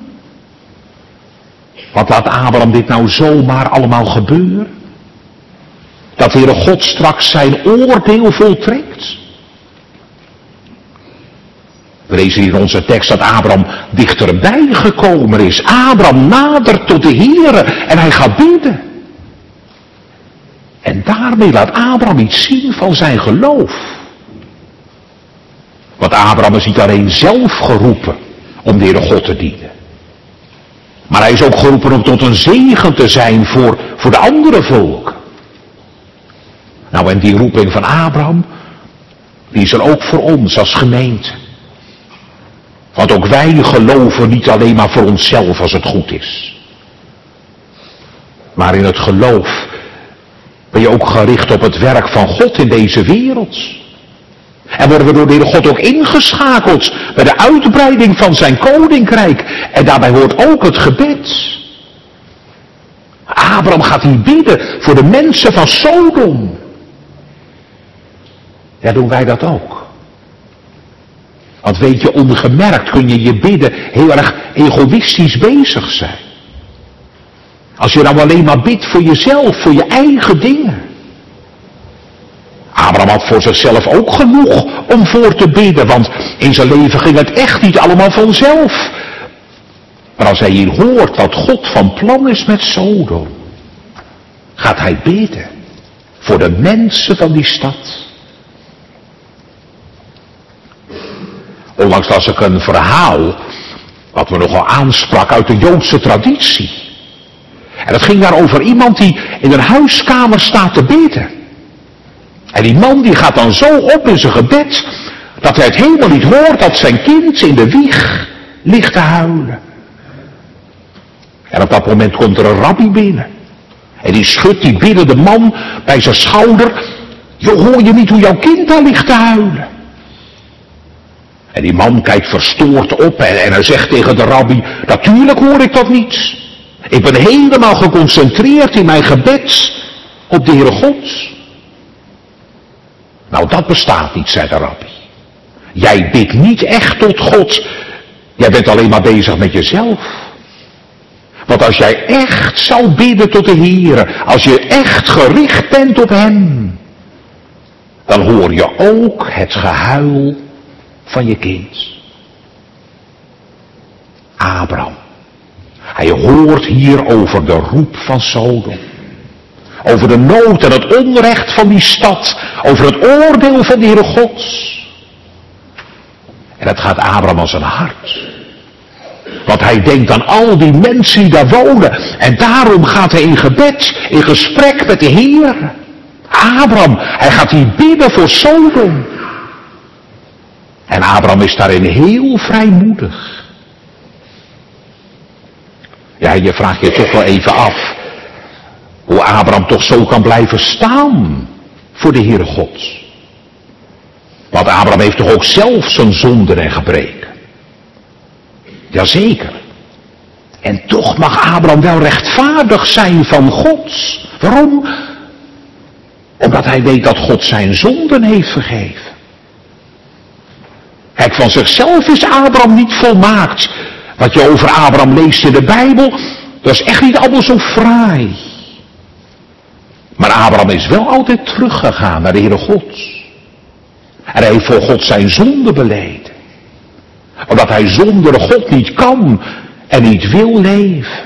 Wat laat Abraham dit nou zomaar allemaal gebeuren? Dat de Heere God straks zijn oordeel voltrekt? We lezen hier in onze tekst dat Abraham dichterbij gekomen is. Abraham nadert tot de Heere en hij gaat bidden. En daarmee laat Abraham iets zien van zijn geloof. Want Abraham is niet alleen zelf geroepen om de Heere God te dienen. Maar hij is ook geroepen om tot een zegen te zijn voor, voor de andere volken. Nou, en die roeping van Abraham, die is er ook voor ons als gemeente. Want ook wij geloven niet alleen maar voor onszelf als het goed is. Maar in het geloof ben je ook gericht op het werk van God in deze wereld. En worden we door de Heere God ook ingeschakeld bij de uitbreiding van zijn koninkrijk. En daarbij hoort ook het gebed. Abraham gaat hier bidden voor de mensen van Sodom. Ja, doen wij dat ook. Want weet je, ongemerkt kun je je bidden heel erg egoïstisch bezig zijn. Als je nou alleen maar bidt voor jezelf, voor je eigen dingen. Abraham had voor zichzelf ook genoeg om voor te bidden, want in zijn leven ging het echt niet allemaal vanzelf. Maar als hij hier hoort wat God van plan is met Sodom, gaat hij bidden voor de mensen van die stad. Onlangs las ik een verhaal, wat me nogal aansprak uit de Joodse traditie. En het ging daar over iemand die in een huiskamer staat te bidden. En die man die gaat dan zo op in zijn gebed, dat hij het helemaal niet hoort dat zijn kind in de wieg ligt te huilen. En op dat moment komt er een rabbi binnen. En die schudt die biddende man bij zijn schouder. Joh, hoor je niet hoe jouw kind daar ligt te huilen? En die man kijkt verstoord op en, en hij zegt tegen de rabbi, natuurlijk hoor ik dat niet. Ik ben helemaal geconcentreerd in mijn gebed op de Heere God. Nou, dat bestaat niet, zei de rabbi. Jij bidt niet echt tot God. Jij bent alleen maar bezig met jezelf. Want als jij echt zou bidden tot de Heer, als je echt gericht bent op Hem, dan hoor je ook het gehuil van je kind. Abraham. Hij hoort hier over de roep van Sodom. Over de nood en het onrecht van die stad. Over het oordeel van de Heere God. En het gaat Abraham aan zijn hart. Want hij denkt aan al die mensen die daar wonen. En daarom gaat hij in gebed, in gesprek met de Heer. Abraham, hij gaat hier bidden voor Sodom. En Abraham is daarin heel vrijmoedig. Ja, je vraagt je toch wel even af hoe Abraham toch zo kan blijven staan voor de Heere God. Want Abraham heeft toch ook zelf zijn zonden en gebreken. Jazeker. En toch mag Abraham wel rechtvaardig zijn van God. Waarom? Omdat hij weet dat God zijn zonden heeft vergeven. Kijk, van zichzelf is Abraham niet volmaakt. Wat je over Abraham leest in de Bijbel, dat is echt niet allemaal zo fraai. Maar Abraham is wel altijd teruggegaan naar de Heere God. En hij heeft voor God zijn zonde beleden. Omdat hij zonder God niet kan en niet wil leven.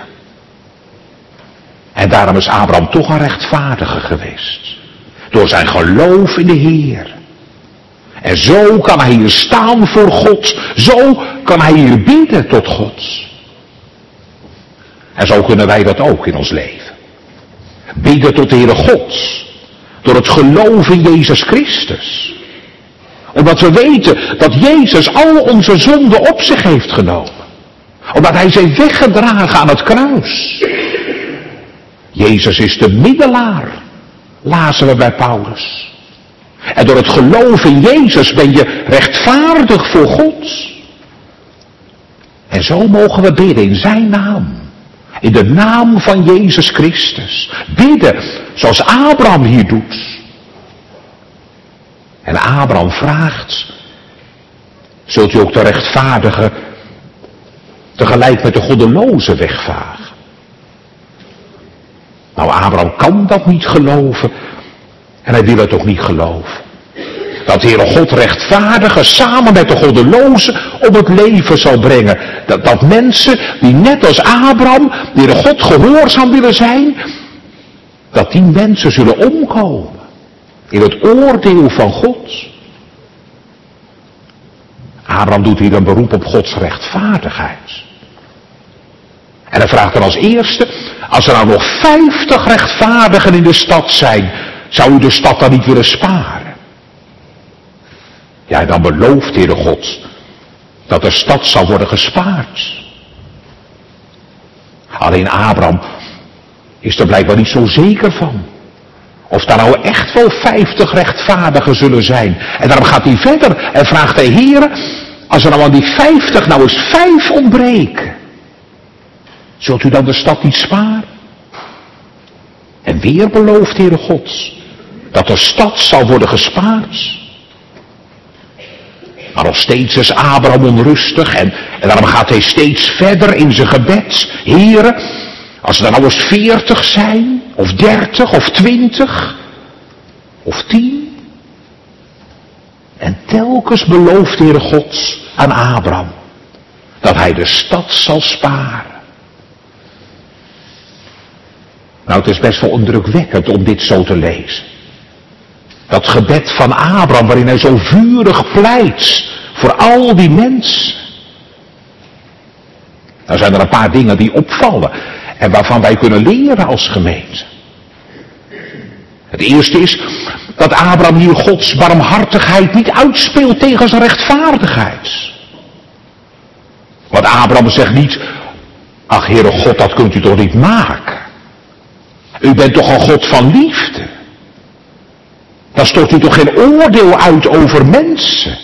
En daarom is Abraham toch een rechtvaardige geweest. Door zijn geloof in de Heer. En zo kan hij hier staan voor God. Zo kan hij hier bidden tot God. En zo kunnen wij dat ook in ons leven. Bidden tot de Heere God. Door het geloof in Jezus Christus. Omdat we weten dat Jezus al onze zonden op zich heeft genomen. Omdat hij ze heeft weggedragen aan het kruis. Jezus is de middelaar. Lazen we bij Paulus. En door het geloof in Jezus ben je rechtvaardig voor God. En zo mogen we bidden in zijn naam. In de naam van Jezus Christus. Bidden zoals Abraham hier doet. En Abraham vraagt, zult u ook de rechtvaardige tegelijk met de goddeloze wegvagen? Nou, Abraham kan dat niet geloven en hij wil het ook niet geloven. Dat de Heere God rechtvaardige samen met de goddeloze op het leven zal brengen. Dat, dat mensen die net als Abraham, die de God gehoorzaam willen zijn, dat die mensen zullen omkomen. In het oordeel van God. Abraham doet hier een beroep op Gods rechtvaardigheid. En hij vraagt dan als eerste, als er nou nog vijftig rechtvaardigen in de stad zijn, zou u de stad dan niet willen sparen? Ja, dan belooft de Heere God dat de stad zal worden gespaard. Alleen Abraham is er blijkbaar niet zo zeker van. Of daar nou echt wel vijftig rechtvaardigen zullen zijn. En daarom gaat hij verder en vraagt de Heere, als er nou aan die vijftig nou eens vijf ontbreken, zult u dan de stad niet sparen? En weer belooft de Heere God dat de stad zal worden gespaard. Maar nog steeds is Abraham onrustig en, en daarom gaat hij steeds verder in zijn gebed. Heere, als er nou eens veertig zijn, of dertig, of twintig, of tien. En telkens belooft de Heere God aan Abraham dat hij de stad zal sparen. Nou, het is best wel indrukwekkend om dit zo te lezen. Dat gebed van Abraham waarin hij zo vurig pleit voor al die mensen. Nou zijn er een paar dingen die opvallen en waarvan wij kunnen leren als gemeente. Het eerste is dat Abraham hier Gods barmhartigheid niet uitspeelt tegen zijn rechtvaardigheid. Want Abraham zegt niet, ach Heere God, dat kunt u toch niet maken. U bent toch een God van liefde. Dan stort u toch geen oordeel uit over mensen.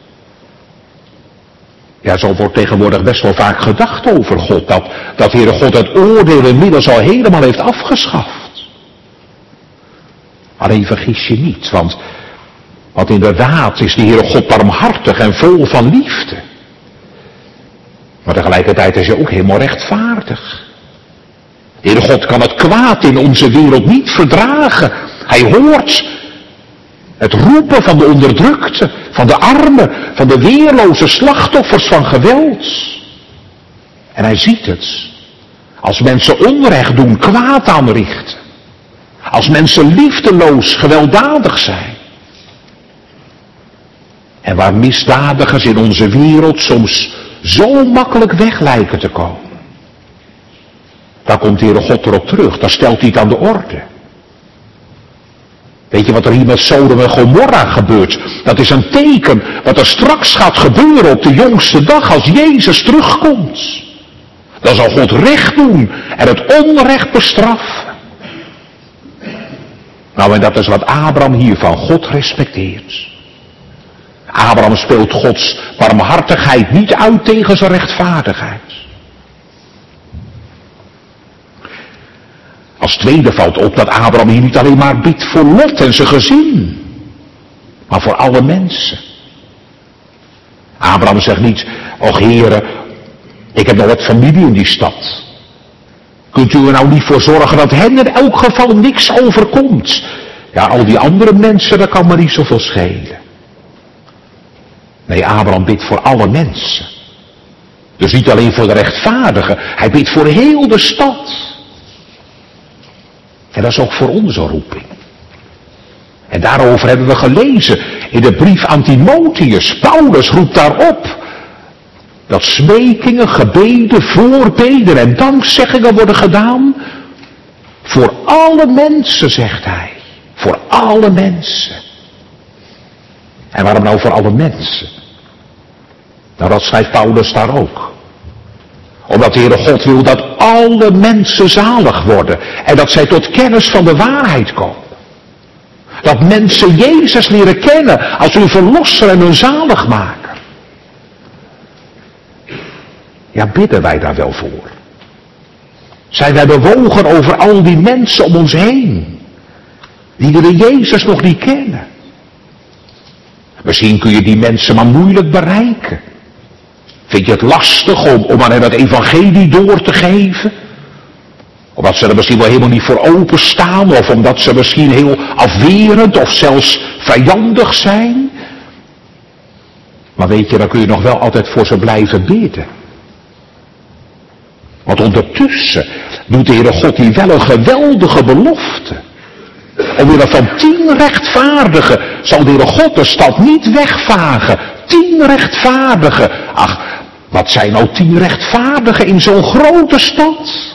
Ja, zo wordt tegenwoordig best wel vaak gedacht over God. Dat, dat Heere God het oordeel inmiddels al helemaal heeft afgeschaft. Alleen vergis je niet, want Want inderdaad is de Heere God barmhartig en vol van liefde. Maar tegelijkertijd is hij ook helemaal rechtvaardig. De Heere God kan het kwaad in onze wereld niet verdragen. Hij hoort het roepen van de onderdrukte, van de armen, van de weerloze slachtoffers van geweld. En hij ziet het. Als mensen onrecht doen, kwaad aanrichten. Als mensen liefdeloos, gewelddadig zijn. En waar misdadigers in onze wereld soms zo makkelijk weg lijken te komen. Daar komt de Heere God erop terug. Daar stelt hij het aan de orde. Weet je wat er hier met Sodom en Gomorra gebeurt? Dat is een teken wat er straks gaat gebeuren op de jongste dag als Jezus terugkomt. Dan zal God recht doen en het onrecht bestraffen. Nou, en dat is wat Abraham hier van God respecteert. Abraham speelt Gods barmhartigheid niet uit tegen zijn rechtvaardigheid. Als tweede valt op dat Abraham hier niet alleen maar bidt voor Lot en zijn gezin, maar voor alle mensen. Abraham zegt niet, och heren, ik heb nog wat familie in die stad. Kunt u er nou niet voor zorgen dat hen in elk geval niks overkomt? Ja, al die andere mensen, dat kan maar niet zoveel schelen. Nee, Abraham bidt voor alle mensen. Dus niet alleen voor de rechtvaardigen, hij bidt voor heel de stad. En dat is ook voor onze roeping. En daarover hebben we gelezen in de brief aan Timotheus. Paulus roept daarop dat smekingen, gebeden, voorbeden en dankzeggingen worden gedaan voor alle mensen, zegt hij. Voor alle mensen. En waarom nou voor alle mensen? Nou, dat schrijft Paulus daar ook. Omdat de Heere God wil dat alle mensen zalig worden. En dat zij tot kennis van de waarheid komen. Dat mensen Jezus leren kennen als hun verlosser en hun zaligmaker. Ja, bidden wij daar wel voor? Zijn wij bewogen over al die mensen om ons heen? Die de Jezus nog niet kennen. Misschien kun je die mensen maar moeilijk bereiken. Vind je het lastig om, om aan hen het evangelie door te geven? Omdat ze er misschien wel helemaal niet voor openstaan. Of omdat ze misschien heel afwerend of zelfs vijandig zijn. Maar weet je, dan kun je nog wel altijd voor ze blijven bidden. Want ondertussen doet de Heere God die wel een geweldige belofte. Omwille van tien rechtvaardigen zal de Heere God de stad niet wegvagen. Tien rechtvaardigen. Ach, wat zijn nou tien rechtvaardigen in zo'n grote stad?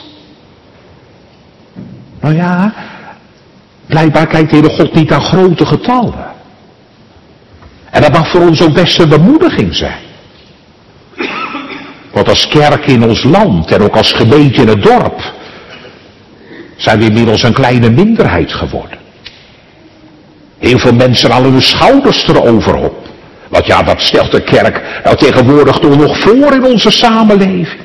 Nou ja, blijkbaar kijkt de Heere God niet aan grote getallen. En dat mag voor ons ook best een bemoediging zijn. Want als kerk in ons land en ook als gemeente in het dorp zijn we inmiddels een kleine minderheid geworden. Heel veel mensen halen hun schouders erover op. Want ja, dat stelt de kerk nou tegenwoordig toch nog voor in onze samenleving.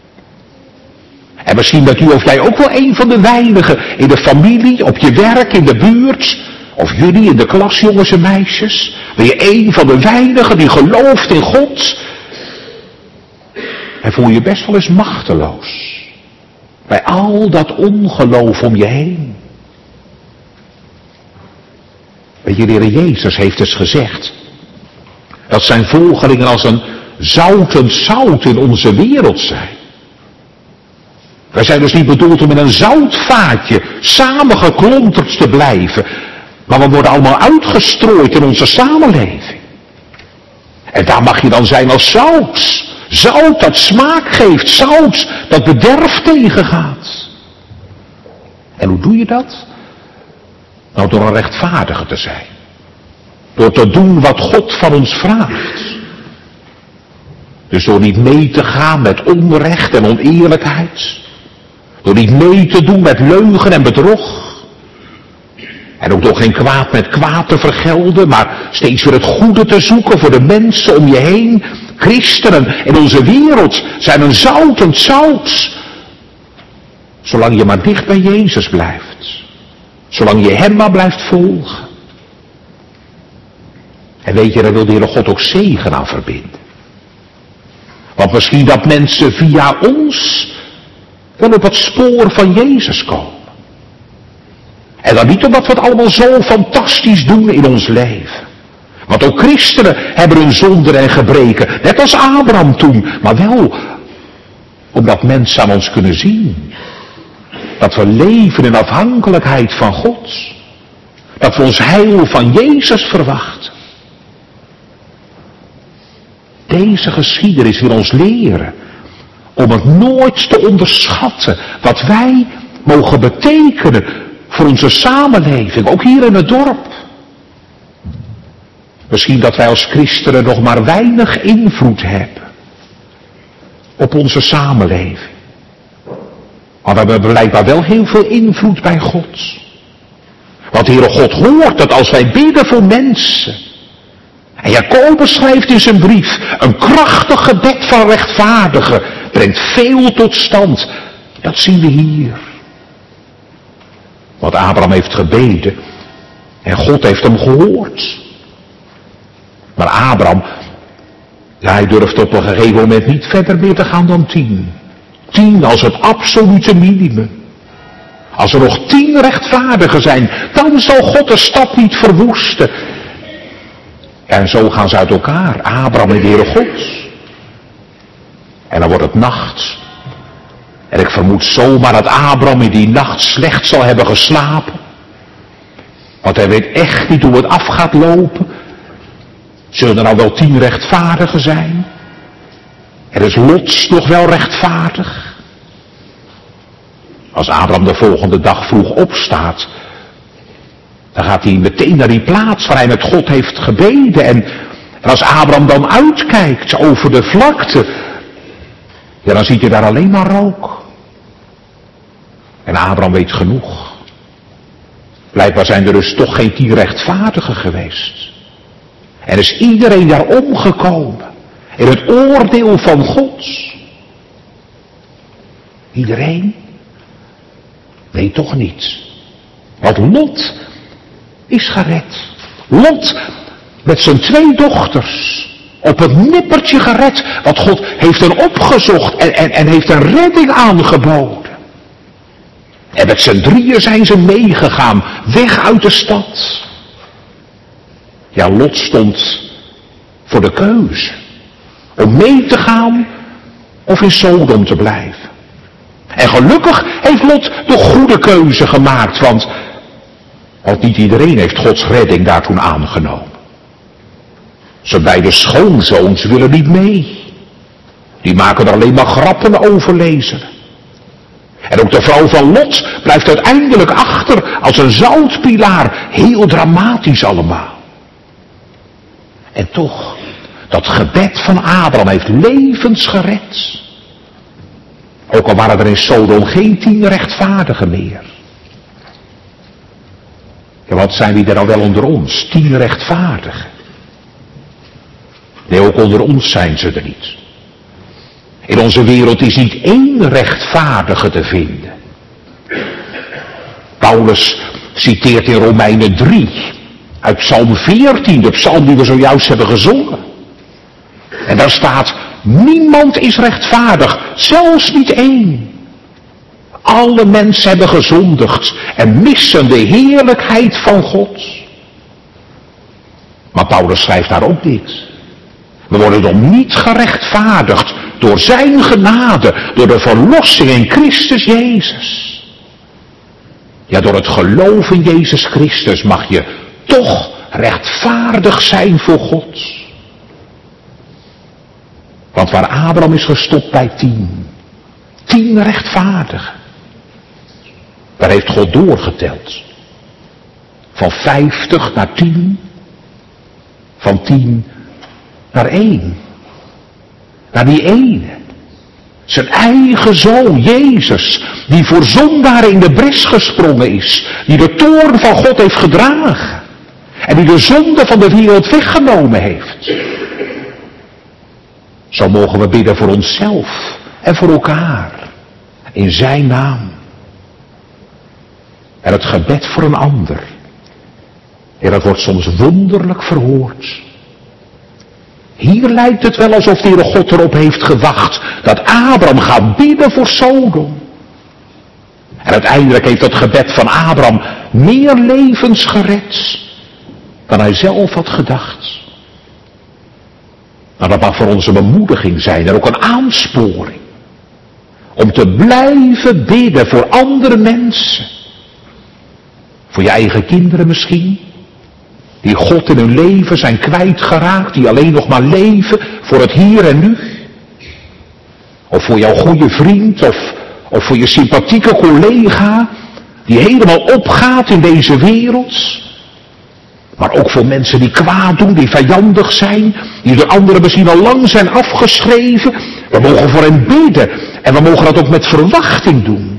En misschien bent u of jij ook wel een van de weinigen in de familie, op je werk, in de buurt. Of jullie in de klas, jongens en meisjes. Ben je een van de weinigen die gelooft in God. En voel je best wel eens machteloos. Bij al dat ongeloof om je heen. Weet je, de Heer Jezus heeft eens gezegd. Dat zijn volgelingen als een zoutend zout in onze wereld zijn. Wij zijn dus niet bedoeld om in een zoutvaatje samengeklonterd te blijven. Maar we worden allemaal uitgestrooid in onze samenleving. En daar mag je dan zijn als zout. Zout dat smaak geeft. Zout dat bederf tegengaat. En hoe doe je dat? Nou, door een rechtvaardige te zijn. Door te doen wat God van ons vraagt. Dus door niet mee te gaan met onrecht en oneerlijkheid. Door niet mee te doen met leugen en bedrog. En ook door geen kwaad met kwaad te vergelden, maar steeds weer het goede te zoeken voor de mensen om je heen. Christenen in onze wereld zijn een zoutend zout. Zolang je maar dicht bij Jezus blijft. Zolang je hem maar blijft volgen. En weet je, daar wil de Heere God ook zegen aan verbinden. Want misschien dat mensen via ons wel op het spoor van Jezus komen. En dan niet omdat we het allemaal zo fantastisch doen in ons leven. Want ook christenen hebben hun zonden en gebreken. Net als Abraham toen. Maar wel omdat mensen aan ons kunnen zien. Dat we leven in afhankelijkheid van God. Dat we ons heil van Jezus verwachten. Deze geschiedenis wil ons leren om het nooit te onderschatten wat wij mogen betekenen voor onze samenleving, ook hier in het dorp. Misschien dat wij als christenen nog maar weinig invloed hebben op onze samenleving. Maar we hebben blijkbaar wel heel veel invloed bij God. Want de Heere God hoort dat als wij bidden voor mensen. En Jacobus schrijft in zijn brief, een krachtig gebed van rechtvaardigen brengt veel tot stand. Dat zien we hier. Want Abraham heeft gebeden en God heeft hem gehoord. Maar Abraham, ja, hij durft op een gegeven moment niet verder meer te gaan dan tien. Tien als het absolute minimum. Als er nog tien rechtvaardigen zijn, dan zal God de stad niet verwoesten. En zo gaan ze uit elkaar, Abraham en de Heere God. En dan wordt het nacht. En ik vermoed zomaar dat Abraham in die nacht slecht zal hebben geslapen. Want hij weet echt niet hoe het af gaat lopen. Zullen er nou wel tien rechtvaardigen zijn? En is Lot nog wel rechtvaardig? Als Abraham de volgende dag vroeg opstaat, dan gaat hij meteen naar die plaats waar hij met God heeft gebeden. En, en als Abraham dan uitkijkt over de vlakte, ja, dan ziet hij daar alleen maar rook. En Abraham weet genoeg. Blijkbaar zijn er dus toch geen tien rechtvaardigen geweest. En is iedereen daar omgekomen in het oordeel van God. Iedereen? Nee, toch niet. Want Lot is gered. Lot met zijn twee dochters op het nippertje gered. Want God heeft hen opgezocht en, en, en heeft een redding aangeboden. En met z'n drieën zijn ze meegegaan, weg uit de stad. Ja, Lot stond voor de keuze om mee te gaan of in Sodom te blijven. En gelukkig heeft Lot de goede keuze gemaakt, want, want niet iedereen heeft Gods redding daar toen aangenomen. Zijn beide schoonzoons willen niet mee. Die maken er alleen maar grappen over, lezen. En ook de vrouw van Lot blijft uiteindelijk achter als een zoutpilaar. Heel dramatisch allemaal. En toch, dat gebed van Abraham heeft levens gered. Ook al waren er in Sodom geen tien rechtvaardigen meer. Ja, wat zijn die er nou wel onder ons? Tien rechtvaardigen. Nee, ook onder ons zijn ze er niet. In onze wereld is niet één rechtvaardige te vinden. Paulus citeert in Romeinen drie, uit Psalm veertien, de psalm die we zojuist hebben gezongen. En daar staat, niemand is rechtvaardig, zelfs niet één. Alle mensen hebben gezondigd en missen de heerlijkheid van God. Maar Paulus schrijft daar ook dit. We worden dan niet gerechtvaardigd door zijn genade, door de verlossing in Christus Jezus. Ja, door het geloof in Jezus Christus mag je toch rechtvaardig zijn voor God. Want waar Abraham is gestopt bij tien, tien rechtvaardigen, daar heeft God doorgeteld. Van vijftig naar tien, van tien naar één. Naar die ene. Zijn eigen zoon, Jezus, die voor zondaren in de bres gesprongen is. Die de toorn van God heeft gedragen. En die de zonde van de wereld weggenomen heeft. Zo mogen we bidden voor onszelf en voor elkaar. In zijn naam. En het gebed voor een ander. En dat wordt soms wonderlijk verhoord. Hier lijkt het wel alsof de Heere God erop heeft gewacht dat Abraham gaat bidden voor Sodom. En uiteindelijk heeft dat gebed van Abraham meer levens gered dan hij zelf had gedacht. Maar dat mag voor onze bemoediging zijn en ook een aansporing. Om te blijven bidden voor andere mensen. Voor je eigen kinderen misschien. Die God in hun leven zijn kwijtgeraakt. Die alleen nog maar leven voor het hier en nu. Of voor jouw goede vriend. Of, of voor je sympathieke collega. Die helemaal opgaat in deze wereld. Maar ook voor mensen die kwaad doen, die vijandig zijn, die door anderen misschien al lang zijn afgeschreven. We mogen voor hen bidden en we mogen dat ook met verwachting doen.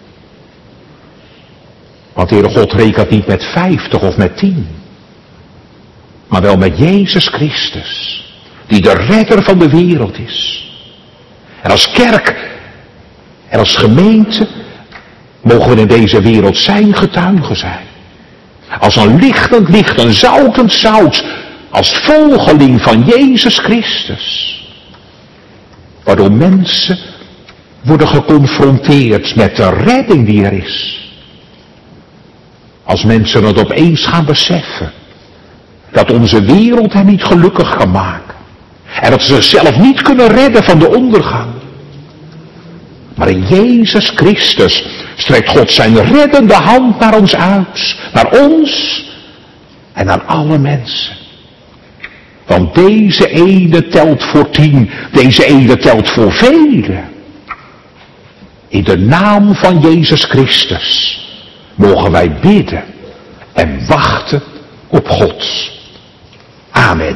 Want de Heere God rekent niet met vijftig of met tien. Maar wel met Jezus Christus, die de redder van de wereld is. En als kerk en als gemeente mogen we in deze wereld zijn getuigen zijn. Als een lichtend licht, een zoutend zout. Als volgeling van Jezus Christus. Waardoor mensen worden geconfronteerd met de redding die er is. Als mensen het opeens gaan beseffen. Dat onze wereld hen niet gelukkig kan maken. En dat ze zichzelf niet kunnen redden van de ondergang. Maar in Jezus Christus strekt God zijn reddende hand naar ons uit. Naar ons en naar alle mensen. Want deze ene telt voor tien. Deze ene telt voor velen. In de naam van Jezus Christus mogen wij bidden en wachten op God. Amen.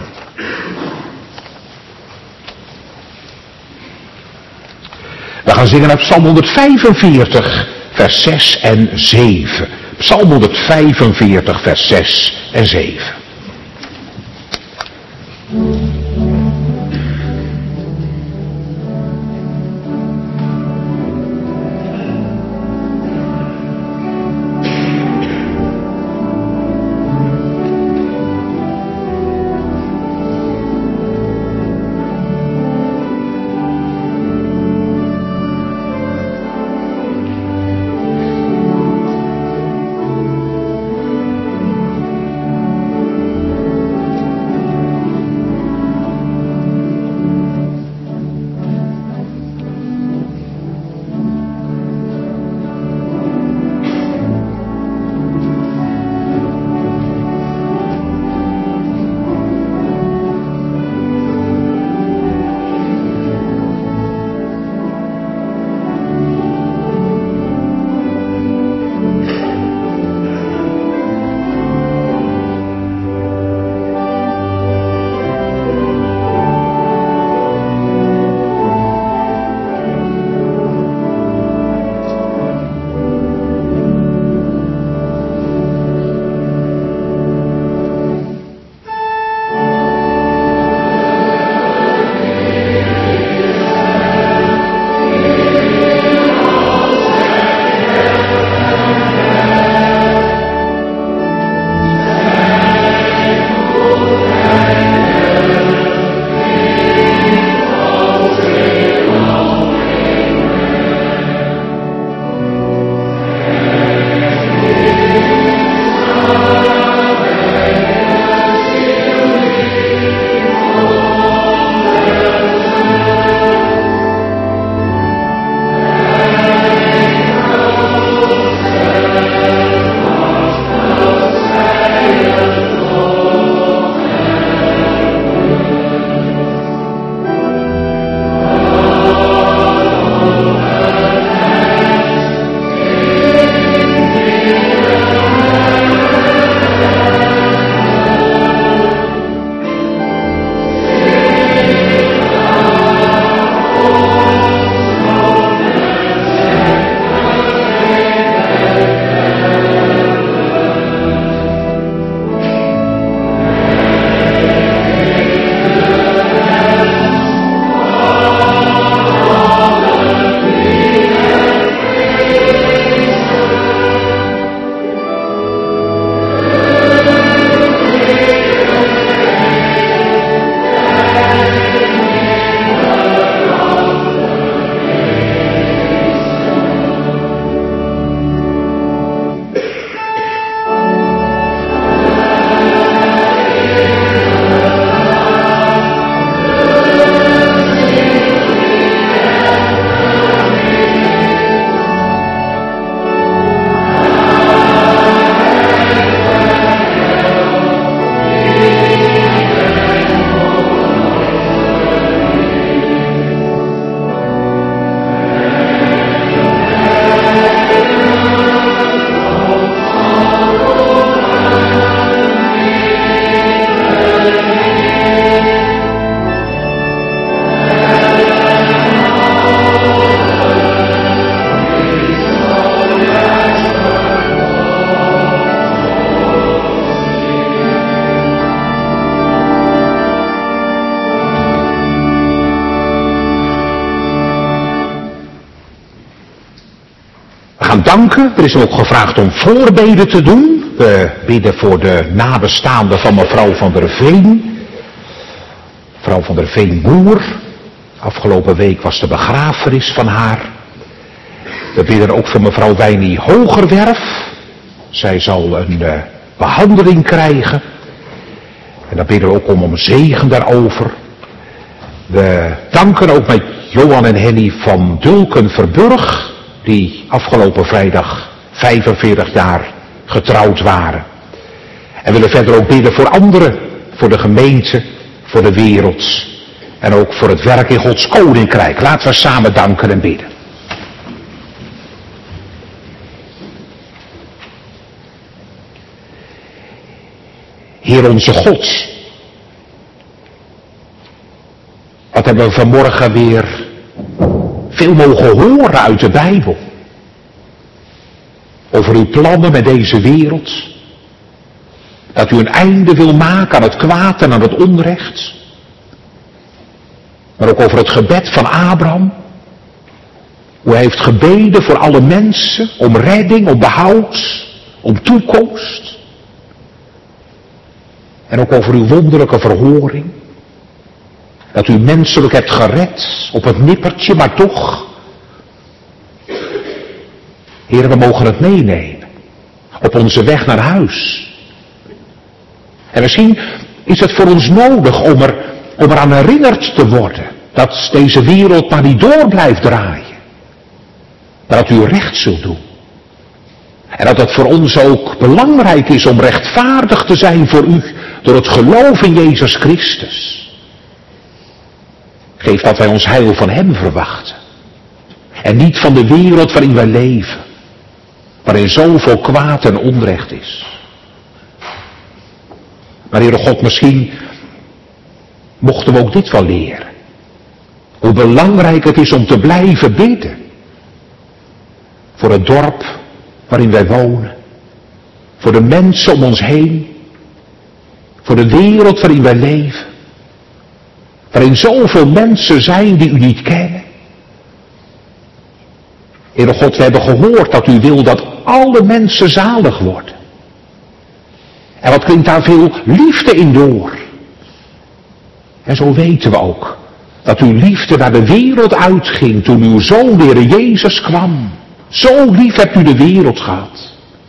We gaan zingen uit Psalm honderdvijfenveertig, vers zes en zeven. Psalm honderdvijfenveertig, vers zes en zeven. gaan danken. Er is ook gevraagd om voorbeden te doen. We bidden voor de nabestaanden van mevrouw van der Veen. Mevrouw van der Veen Boer. Afgelopen week was de begrafenis van haar. We bidden ook voor mevrouw Wijnie Hogerwerf. Zij zal een uh, behandeling krijgen. En dan bidden we ook om, om zegen daarover. We danken ook met Johan en Henny van Dulken-Verburg, die afgelopen vrijdag vijfenveertig jaar getrouwd waren. En willen verder ook bidden voor anderen, voor de gemeente, voor de wereld en ook voor het werk in Gods Koninkrijk. Laten we samen danken en bidden. Heer onze God, wat hebben we vanmorgen weer veel mogen horen uit de Bijbel. Over uw plannen met deze wereld. Dat u een einde wil maken aan het kwaad en aan het onrecht. Maar ook over het gebed van Abraham. Hoe hij heeft gebeden voor alle mensen om redding, om behoud, om toekomst. En ook over uw wonderlijke verhoring. Dat u menselijk hebt gered op het nippertje, maar toch. Heer, we mogen het meenemen. Op onze weg naar huis. En misschien is het voor ons nodig om er, om eraan herinnerd te worden. Dat deze wereld maar niet door blijft draaien. Maar dat u recht zult doen. En dat het voor ons ook belangrijk is om rechtvaardig te zijn voor u. Door het geloof in Jezus Christus. Geef dat wij ons heil van hem verwachten. En niet van de wereld waarin wij leven. Waarin zoveel kwaad en onrecht is. Maar Heere God, misschien mochten we ook dit wel leren. Hoe belangrijk het is om te blijven bidden. Voor het dorp waarin wij wonen. Voor de mensen om ons heen. Voor de wereld waarin wij leven. Waarin zoveel mensen zijn die u niet kennen. Heere God, we hebben gehoord dat u wil dat alle mensen zalig worden. En wat klinkt daar veel liefde in door. En zo weten we ook dat uw liefde naar de wereld uitging toen uw Zoon, de Heer Jezus, kwam. Zo lief hebt u de wereld gehad.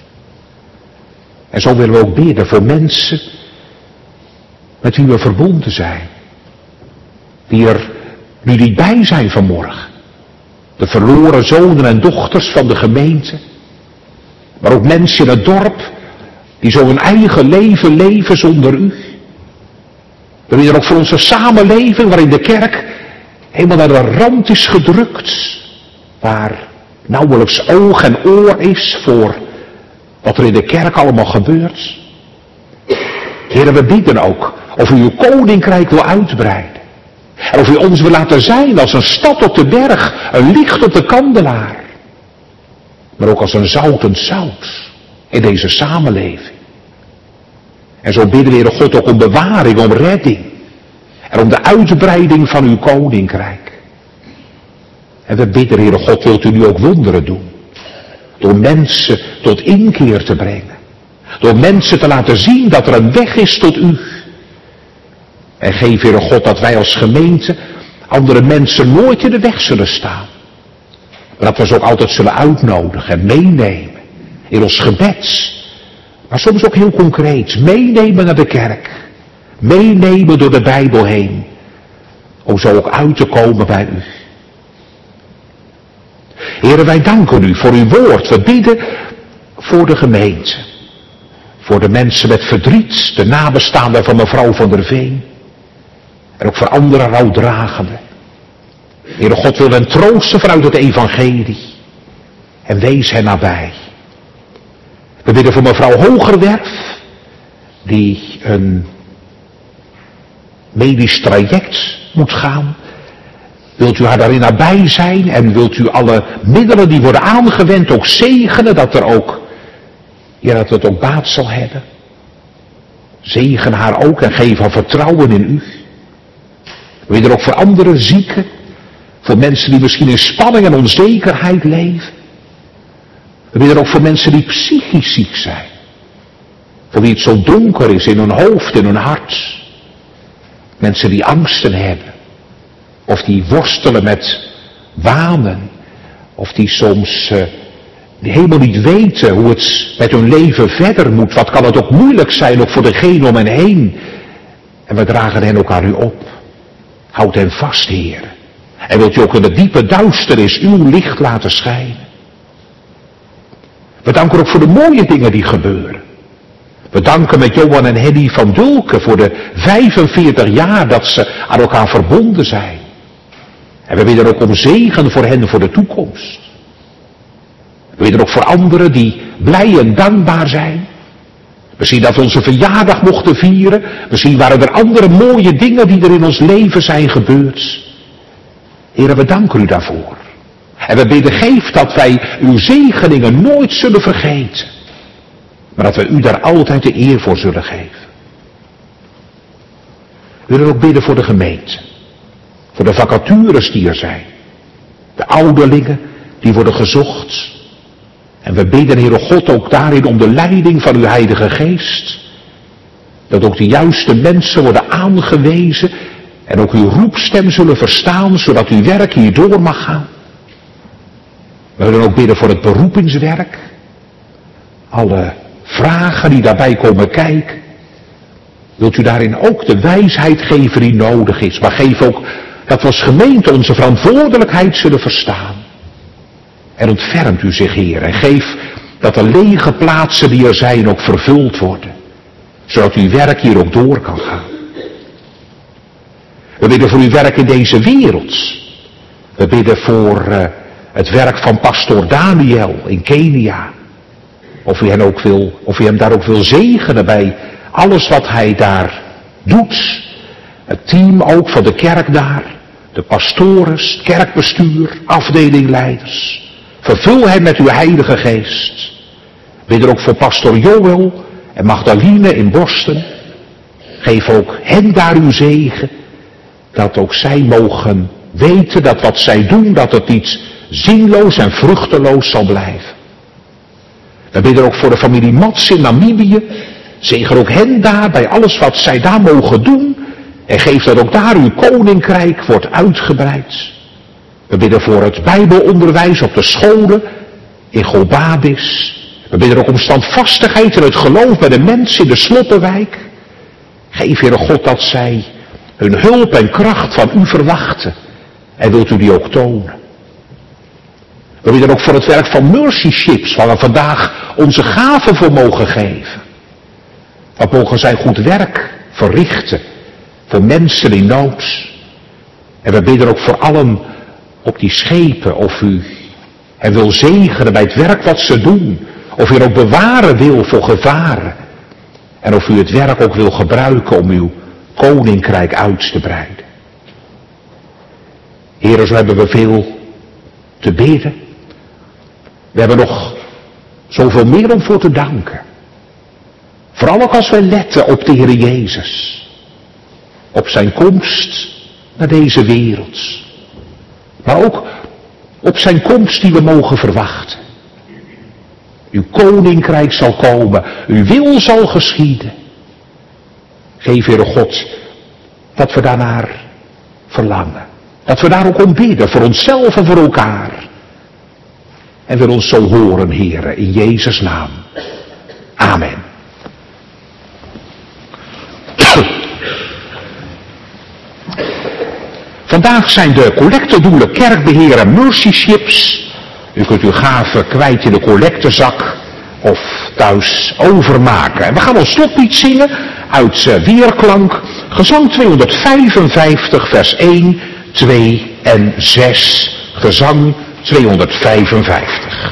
En zo willen we ook bidden voor mensen met wie we verbonden zijn. Die er nu niet bij zijn vanmorgen. De verloren zonen en dochters van de gemeente. Maar ook mensen in het dorp die zo hun eigen leven leven zonder u. We willen ook voor onze samenleving waarin de kerk helemaal naar de rand is gedrukt. Waar nauwelijks oog en oor is voor wat er in de kerk allemaal gebeurt. Heren, we bidden ook of u uw koninkrijk wil uitbreiden. En of u ons wil laten zijn als een stad op de berg, een licht op de kandelaar. Maar ook als een zoutend zout in deze samenleving. En zo bidden we, Heere God, ook om bewaring, om redding. En om de uitbreiding van uw koninkrijk. En we bidden, Heere God, wilt u nu ook wonderen doen. Door mensen tot inkeer te brengen. Door mensen te laten zien dat er een weg is tot u. En geef, Heere God, dat wij als gemeente andere mensen nooit in de weg zullen staan. Maar dat we ze ook altijd zullen uitnodigen en meenemen. In ons gebed. Maar soms ook heel concreet. Meenemen naar de kerk. Meenemen door de Bijbel heen. Om zo ook uit te komen bij u. Heere, wij danken u voor uw woord. We bidden voor de gemeente. Voor de mensen met verdriet. De nabestaanden van mevrouw van der Veen. En ook voor andere rouwdragenden. Heere God, wil hen troosten vanuit het evangelie. En wees hen nabij. We bidden voor mevrouw Hogerwerf. Die een medisch traject moet gaan. Wilt u haar daarin nabij zijn. En wilt u alle middelen die worden aangewend ook zegenen. Dat er ook, ja, dat het ook baat zal hebben. Zegen haar ook en geef haar vertrouwen in u. We bidden ook voor andere zieken. Voor mensen die misschien in spanning en onzekerheid leven. We bidden ook voor mensen die psychisch ziek zijn. Voor wie het zo donker is in hun hoofd, in hun hart. Mensen die angsten hebben. Of die worstelen met wanen. Of die soms uh, die helemaal niet weten hoe het met hun leven verder moet. Wat kan het ook moeilijk zijn, ook voor degene om hen heen. En we dragen hen ook aan u op. Houd hen vast, Heer. En wilt u ook in de diepe duisternis uw licht laten schijnen. We danken ook voor de mooie dingen die gebeuren. We danken met Johan en Henny van Dulken voor de vijfenveertig jaar dat ze aan elkaar verbonden zijn. En we bidden ook om zegen voor hen voor de toekomst. We bidden ook voor anderen die blij en dankbaar zijn. Misschien dat we onze verjaardag mochten vieren. Misschien waren er andere mooie dingen die er in ons leven zijn gebeurd. Heren, we danken u daarvoor. En we bidden, geef dat wij uw zegeningen nooit zullen vergeten. Maar dat we u daar altijd de eer voor zullen geven. We willen ook bidden voor de gemeente. Voor de vacatures die er zijn. De ouderlingen die worden gezocht. En we bidden, Heere God, ook daarin om de leiding van uw Heilige Geest. Dat ook de juiste mensen worden aangewezen. En ook uw roepstem zullen verstaan, zodat uw werk hierdoor mag gaan. We willen ook bidden voor het beroepingswerk. Alle vragen die daarbij komen kijken. Wilt u daarin ook de wijsheid geven die nodig is. Maar geef ook dat we als gemeente onze verantwoordelijkheid zullen verstaan. En ontfermt u zich, Heer. En geef dat de lege plaatsen die er zijn ook vervuld worden. Zodat uw werk hier ook door kan gaan. We bidden voor uw werk in deze wereld. We bidden voor uh, het werk van pastoor Daniel in Kenia. Of u, hen ook wil, of u hem daar ook wil zegenen bij alles wat hij daar doet. Het team ook van de kerk daar. De pastoren, het kerkbestuur, afdelingleiders. Vervul hen met uw Heilige Geest. Bidden ook voor pastoor Joël en Magdalene in Borsten. Geef ook hen daar uw zegen. Dat ook zij mogen weten dat wat zij doen, dat het niet zinloos en vruchteloos zal blijven. We bidden ook voor de familie Mats in Namibië. Zegen ook hen daar bij alles wat zij daar mogen doen. En geef dat ook daar uw koninkrijk wordt uitgebreid. We bidden voor het bijbelonderwijs op de scholen in Gobabis. We bidden ook om standvastigheid en het geloof bij de mensen in de Slottenwijk. Geef, Heere God, dat zij hun hulp en kracht van u verwachten. En wilt u die ook tonen. We bidden ook voor het werk van Mercy Ships, waar we vandaag onze gaven voor mogen geven. Wat mogen zij goed werk verrichten voor mensen in nood. En we bidden ook voor allen op die schepen, of u hen wil zegenen bij het werk wat ze doen. Of u hen ook bewaren wil voor gevaren. En of u het werk ook wil gebruiken om uw koninkrijk uit te breiden. Heren, zo hebben we veel te bidden. We hebben nog zoveel meer om voor te danken. Vooral ook als wij letten op de Heer Jezus. Op zijn komst naar deze wereld. Maar ook op zijn komst die we mogen verwachten. Uw koninkrijk zal komen. Uw wil zal geschieden. Geef, Heere God, dat we daarnaar verlangen. Dat we daar ook om bidden, voor onszelf en voor elkaar. En wil ons zo horen, Heere, in Jezus' naam. Amen. Vandaag zijn de collectedoelen kerkbeheer en Mercy Ships. U kunt uw gaven kwijt in de collectezak of thuis overmaken. En we gaan ons slotlied zingen uit uh, Weerklank, gezang tweehonderdvijfenvijftig, vers één, twee en zes. Gezang tweehonderdvijfenvijftig.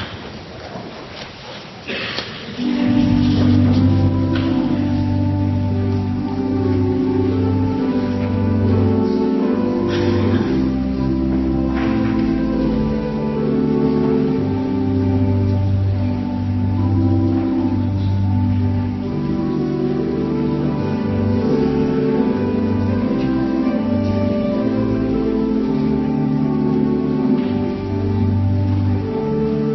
Thank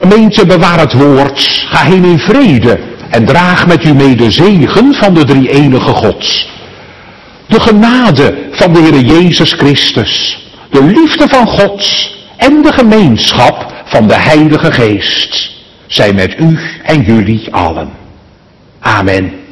Gemeente, bewaar het woord, ga heen in vrede en draag met u mee de zegen van de drie-enige God. De genade van de Heer Jezus Christus, de liefde van God en de gemeenschap van de Heilige Geest zijn met u en jullie allen. Amen.